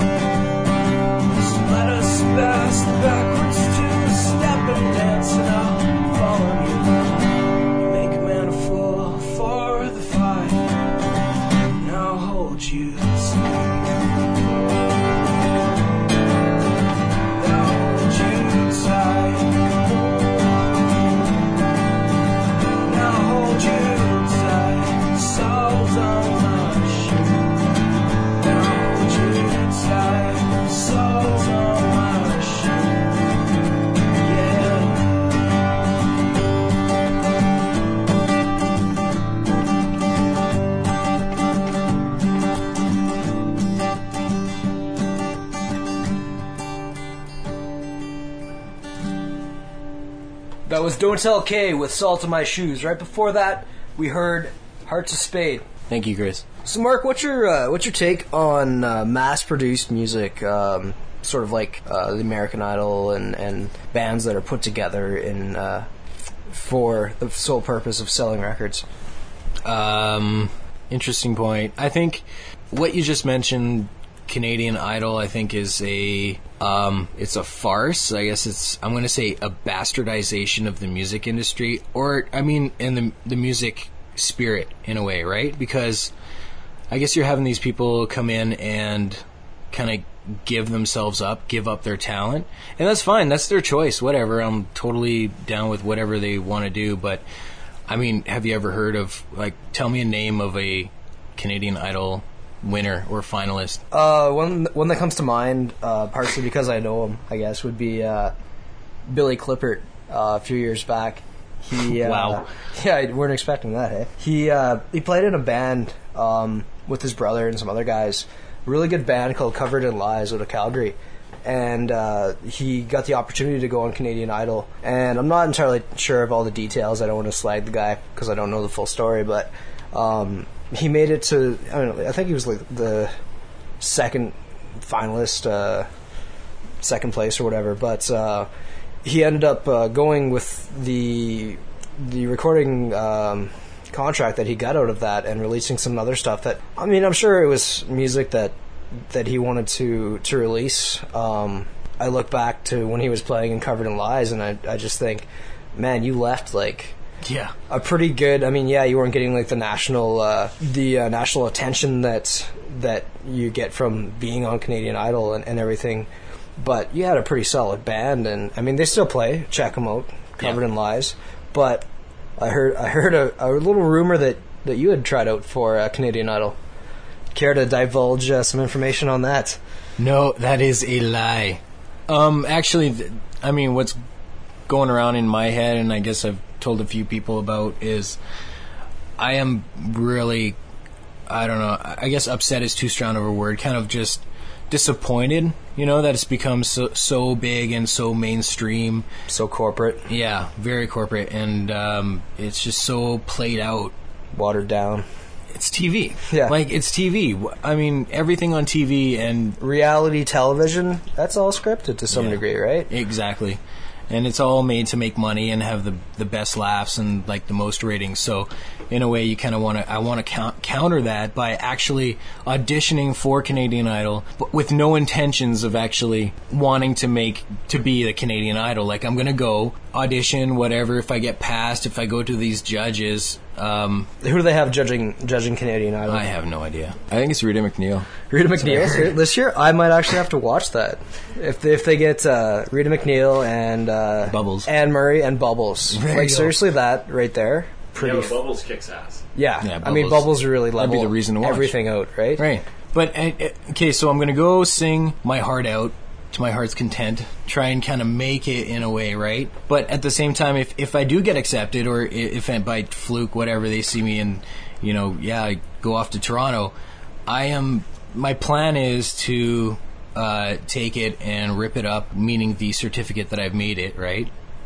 Speaker 7: So let us pass backwards to step and dance, and I'll follow you. You make a man a fool for the fight, and I'll hold you tight.
Speaker 1: That was Don't Tell K with Salt in My Shoes. Right before that, we heard Hearts of Spade.
Speaker 6: Thank you, Chris.
Speaker 1: So, Mark, what's your uh, what's your take on uh, mass-produced music, um, sort of like uh, the American Idol and, and bands that are put together in uh, for the sole purpose of selling records?
Speaker 6: Um, interesting point. I think what you just mentioned, Canadian Idol, I think is a um, it's a farce. I guess it's I'm going to say a bastardization of the music industry, or I mean, in the the music spirit in a way, right? Because I guess you're having these people come in and kind of give themselves up, give up their talent, and that's fine. That's their choice. Whatever. I'm totally down with whatever they want to do. But I mean, have you ever heard of, like, tell me a name of a Canadian Idol winner or finalist?
Speaker 1: Uh, one one that comes to mind, uh, partially because I know him, I guess, would be uh, Billy Clippert. Uh, a few years back, he uh,
Speaker 6: wow,
Speaker 1: yeah, I weren't expecting that. Hey, he uh, he played in a band um, with his brother and some other guys. A really good band called Covered in Lies out of Calgary, and uh, he got the opportunity to go on Canadian Idol. And I'm not entirely sure of all the details. I don't want to slag the guy because I don't know the full story, but um, he made it to, I don't know, I think he was like the second finalist, uh, second place or whatever, but uh, he ended up uh, going with the the recording um, contract that he got out of that and releasing some other stuff that, I mean, I'm sure it was music that that he wanted to to release. Um, I look back to when he was playing in Covered in Lies, and I I just think, man, you left like
Speaker 6: yeah
Speaker 1: a pretty good. I mean, yeah, you weren't getting like the national uh, the uh, national attention that that you get from being on Canadian Idol and, and everything, but you had a pretty solid band, and I mean, they still play. Check them out, Covered
Speaker 6: yeah.
Speaker 1: in Lies. But I heard I heard a, a little rumor that, that you had tried out for uh, Canadian Idol. Care to divulge uh, some information on that?
Speaker 6: No, that is a lie. Um, actually, th- I mean, what's going around in my head, and I guess I've told a few people about, is I am really, I don't know, I guess upset is too strong of a word, kind of just disappointed, you know, that it's become so, so big and so mainstream.
Speaker 1: So corporate.
Speaker 6: Yeah, very corporate, and um, it's just so played out.
Speaker 1: Watered down.
Speaker 6: It's T V.
Speaker 1: Yeah.
Speaker 6: Like, it's T V. I mean, everything on T V and
Speaker 1: reality television, that's all scripted to some
Speaker 6: yeah,
Speaker 1: degree, right?
Speaker 6: Exactly. And it's all made to make money and have the the best laughs and like the most ratings. So in a way, you kind of want to I want to count, counter that by actually auditioning for Canadian Idol, but with no intentions of actually wanting to make to be the Canadian Idol. Like, I'm gonna go audition, whatever. If I get passed, if I go to these judges, um,
Speaker 1: who do they have judging judging Canadian Idol?
Speaker 6: I have no idea. I think it's Rita McNeil.
Speaker 1: Rita McNeil this year. I might actually have to watch that if they, if they get uh, Rita McNeil and uh,
Speaker 6: Bubbles,
Speaker 1: Anne Murray and Bubbles.
Speaker 6: There
Speaker 1: like, seriously, that right there. Pretty.
Speaker 8: Yeah, but Bubbles kicks ass.
Speaker 1: Yeah,
Speaker 6: yeah
Speaker 1: I mean, Bubbles really level
Speaker 6: that'd be the reason to watch
Speaker 1: everything out, right?
Speaker 6: Right. But uh, okay, so I'm gonna go sing my heart out to my heart's content, try and kind of make it in a way, right? But at the same time, if if I do get accepted, or if by fluke, whatever, they see me and, you know, yeah, I go off to Toronto, I am, my plan is to uh, take it and rip it up, meaning the certificate that I've made it, right?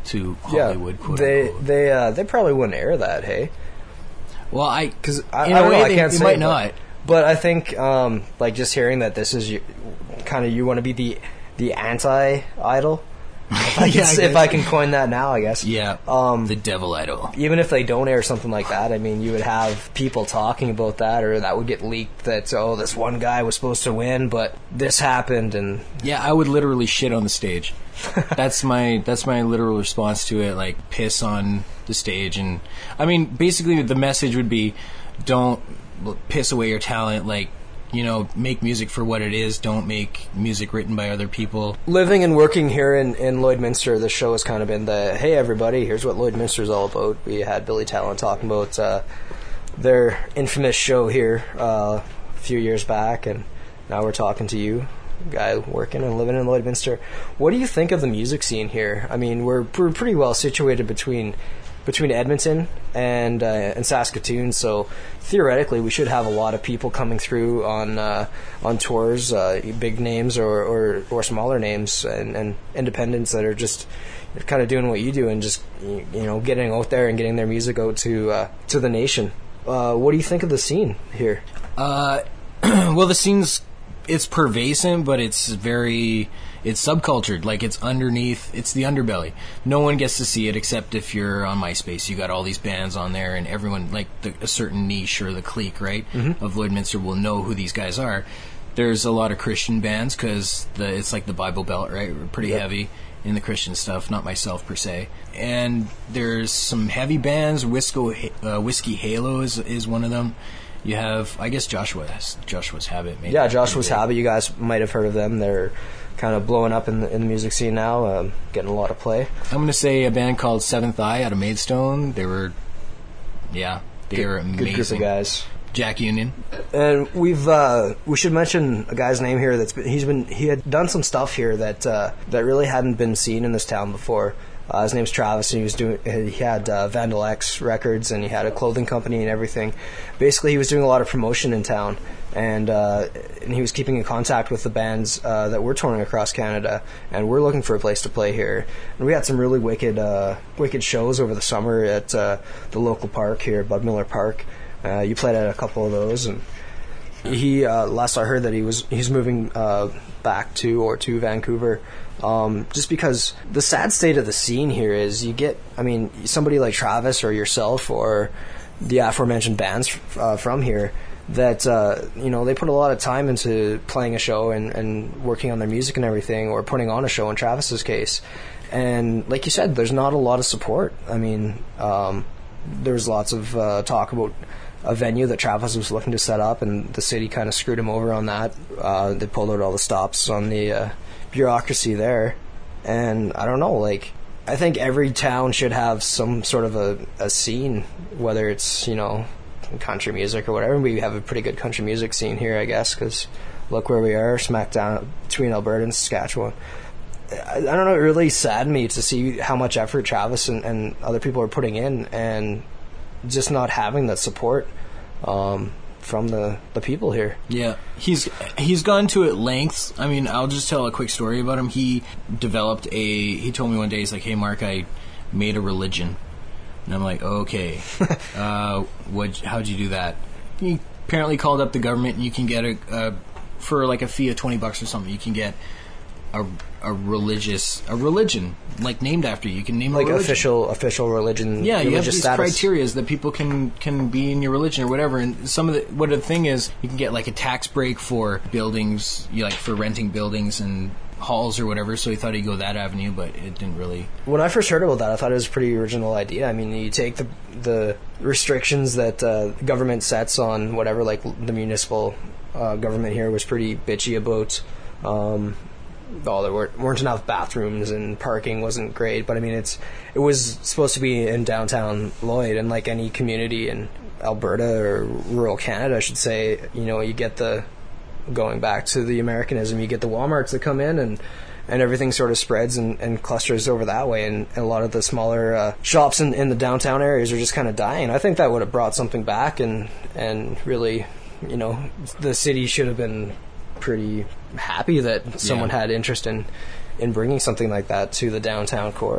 Speaker 6: to
Speaker 3: Yeah,
Speaker 6: Hollywood. quote
Speaker 3: they
Speaker 6: unquote.
Speaker 3: they uh, they probably wouldn't air that. Hey,
Speaker 6: Well, I because
Speaker 3: I,
Speaker 6: in
Speaker 3: I
Speaker 6: a
Speaker 3: don't
Speaker 6: way
Speaker 3: know. I
Speaker 6: they,
Speaker 3: can't
Speaker 6: they
Speaker 3: say,
Speaker 6: might
Speaker 3: but,
Speaker 6: not.
Speaker 3: But I think um, like just hearing that this is you, kind of you want to be the the anti idol. If I,
Speaker 6: Yeah,
Speaker 3: can,
Speaker 6: I
Speaker 3: if
Speaker 6: guess.
Speaker 3: I can coin that now, I guess.
Speaker 6: Yeah,
Speaker 3: Um,
Speaker 6: the devil idol.
Speaker 3: even if they don't air something like that, I mean, you would have people talking about that, or that would get leaked that, oh, this one guy was supposed to win, but this happened, and
Speaker 6: Yeah, I would literally shit on the stage. that's my that's my literal response to it. Like piss on the stage, and I mean, basically, the message would be, don't piss away your talent. Like, you know, make music for what it is. Don't make music written by other people.
Speaker 3: living and working here in, in Lloydminster, the show has kind of been the, hey, everybody, here's what Lloydminster is all about. We had Billy Talent talking about uh, their infamous show here uh, a few years back, and now we're talking to you, guy working and living in Lloydminster. What do you think of the music scene here? I mean, we're, we're pretty well situated between between Edmonton and uh, and Saskatoon, so theoretically we should have a lot of people coming through on uh, on tours, uh, big names or, or, or smaller names, and, and independents that are just kind of doing what you do and just you know getting out there and getting their music out to uh, to the nation. Uh, what do you think of the scene here?
Speaker 6: Uh, well, the scene's it's pervasive, but it's very it's subcultured. Like it's underneath, it's the underbelly. No one gets to see it except if you're on MySpace. You got all these bands on there, and everyone like the, a certain niche or the clique, right, mm-hmm. of Lloydminster will know who these guys are. There's a lot of Christian bands because it's like the Bible Belt, right? We're pretty
Speaker 3: Yep.
Speaker 6: heavy in the Christian stuff. Not myself per se. And there's some heavy bands. Whiskey, uh, Whiskey Halo is is one of them. You have, I guess, Joshua. Joshua's Habit. Made
Speaker 3: Yeah,
Speaker 6: that
Speaker 3: Joshua's
Speaker 6: pretty big.
Speaker 3: Habit. You guys might have heard of them. They're kind of blowing up in the, in the music scene now, um, getting a lot of play.
Speaker 6: I'm going to say a band called Seventh Eye out of Maidstone. They were, yeah, they
Speaker 3: Good-
Speaker 6: were
Speaker 3: Good group
Speaker 6: amazing.
Speaker 3: of guys.
Speaker 6: Jack Union.
Speaker 3: And we've uh, we should mention a guy's name here. That's been, he's been he had done some stuff here that uh, that really hadn't been seen in this town before. Uh, his name's Travis, and he was doing. He had uh, Vandal X Records, and he had a clothing company and everything. Basically, he was doing a lot of promotion in town, and uh, and he was keeping in contact with the bands uh, that were touring across Canada, and we're looking for a place to play here. And we had some really wicked uh, wicked shows over the summer at uh, the local park here, Bud Miller Park. Uh, you played at a couple of those, and he uh, last I heard that he was he's moving uh, back to or to Vancouver. Um, just because the sad state of the scene here is you get, I mean, somebody like Travis or yourself or the aforementioned bands uh, from here that, uh, you know, they put a lot of time into playing a show and, and working on their music and everything, or putting on a show in Travis's case. And like you said, there's not a lot of support. I mean, um, there's lots of uh, talk about a venue that Travis was looking to set up, and the city kind of screwed him over on that. Uh, they pulled out all the stops on the uh, bureaucracy there, and I don't know, like, I think every town should have some sort of a, a scene, whether it's, you know, country music or whatever. We have a pretty good country music scene here, I guess, because look where we are, smack down between Alberta and Saskatchewan. I, I don't know, it really saddened me to see how much effort Travis and, and other people are putting in, and just not having that support um, from the, the people here.
Speaker 6: Yeah, he's he's gone to at lengths. I mean, I'll just tell a quick story about him. He developed a. He told me one day, he's like, "Hey, Mark, I made a religion," and I'm like, "Okay, uh, what? How'd you do that?" He apparently called up the government, and you can get a, a for like a fee of twenty bucks or something. You can get a a religious a religion like named after you. You can name
Speaker 3: Like
Speaker 6: a religion.
Speaker 3: official official religion.
Speaker 6: Yeah, you have
Speaker 3: religious
Speaker 6: these
Speaker 3: status.
Speaker 6: criteria that people can can be in your religion or whatever. And some of the what the thing is, you can get like a tax break for buildings, you like for renting buildings and halls or whatever. So he thought he'd go that avenue, but it didn't really.
Speaker 3: When I first heard about that, I thought it was a pretty original idea. I mean, you take the the restrictions that uh, the government sets on whatever, like the municipal uh, government here was pretty bitchy about. Um, Oh, there weren't, weren't enough bathrooms and parking wasn't great, but I mean, it's it was supposed to be in downtown Lloyd, and like any community in Alberta or rural Canada, I should say, you know, you get the, going back to the Americanism, you get the Walmarts that come in, and and everything sort of spreads and, and clusters over that way, and, and a lot of the smaller uh, shops in, in the downtown areas are just kind of dying. I think that would have brought something back, and and really, you know, the city should have been pretty happy that someone
Speaker 6: Yeah.
Speaker 3: had interest in in bringing something like that to the downtown core.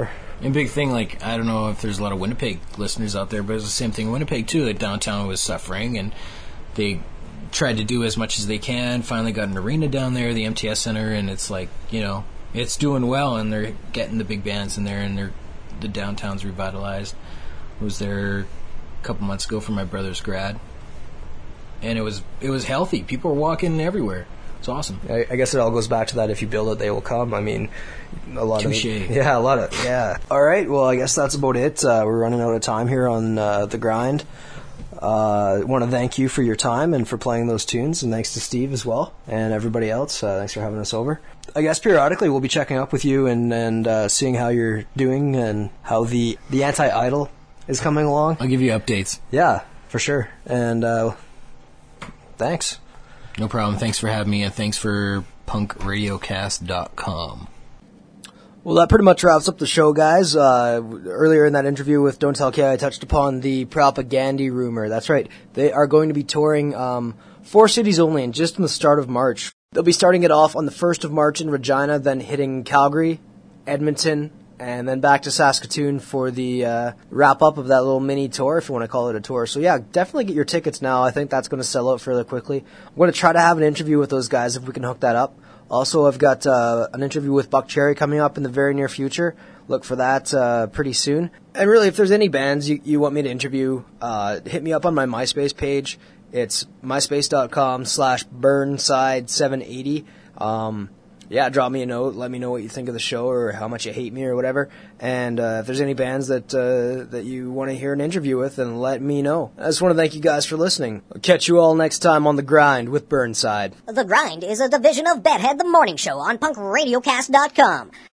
Speaker 6: And big thing, like, I don't know if there's a lot of Winnipeg listeners out there, but it's the same thing in Winnipeg, too, that downtown was suffering, and they tried to do as much as they can, finally got an arena down there, the M T S Center, and it's like, you know, it's doing well, and they're getting the big bands in there, and they're, the downtown's revitalized. I was there a couple months ago for my brother's grad, and it was it was healthy. People were walking everywhere. It's awesome.
Speaker 1: I, I guess it all goes back to that. If you build it, they will come. I mean, a lot
Speaker 6: Touche.
Speaker 1: of yeah, a lot of yeah. All right. Well, I guess that's about it. Uh, we're running out of time here on uh, the grind. I uh, want to thank you for your time and for playing those tunes, and thanks to Steve as well and everybody else. Uh, thanks for having us over. I guess periodically we'll be checking up with you and and uh, seeing how you're doing and how the the Anti-Idol is coming along.
Speaker 6: I'll give you updates.
Speaker 1: Yeah, for sure. And uh, thanks.
Speaker 6: No problem. Thanks for having me, and thanks for punk radiocast dot com.
Speaker 1: Well, that pretty much wraps up the show, guys. Uh, earlier in that interview with Don't Tell K, I touched upon the Propaganda rumor. That's right. They are going to be touring um, four cities only, and just in the start of March. They'll be starting it off on the first of March in Regina, then hitting Calgary, Edmonton, and then back to Saskatoon for the uh, wrap-up of that little mini tour, if you want to call it a tour. So, yeah, definitely get your tickets now. I think that's going to sell out fairly quickly. I'm going to try to have an interview with those guys if we can hook that up. Also, I've got uh, an interview with Buck Cherry coming up in the very near future. Look for that uh, pretty soon. And really, if there's any bands you, you want me to interview, uh, hit me up on my MySpace page. It's myspace.com slash burnside seven eighty. Um, yeah, drop me a note. Let me know what you think of the show or how much you hate me or whatever. And uh, if there's any bands that uh, that you want to hear an interview with, then let me know. I just want to thank you guys for listening. I'll catch you all next time on The Grind with Burnside.
Speaker 9: The Grind is a division of Bedhead the Morning Show on punk radiocast dot com.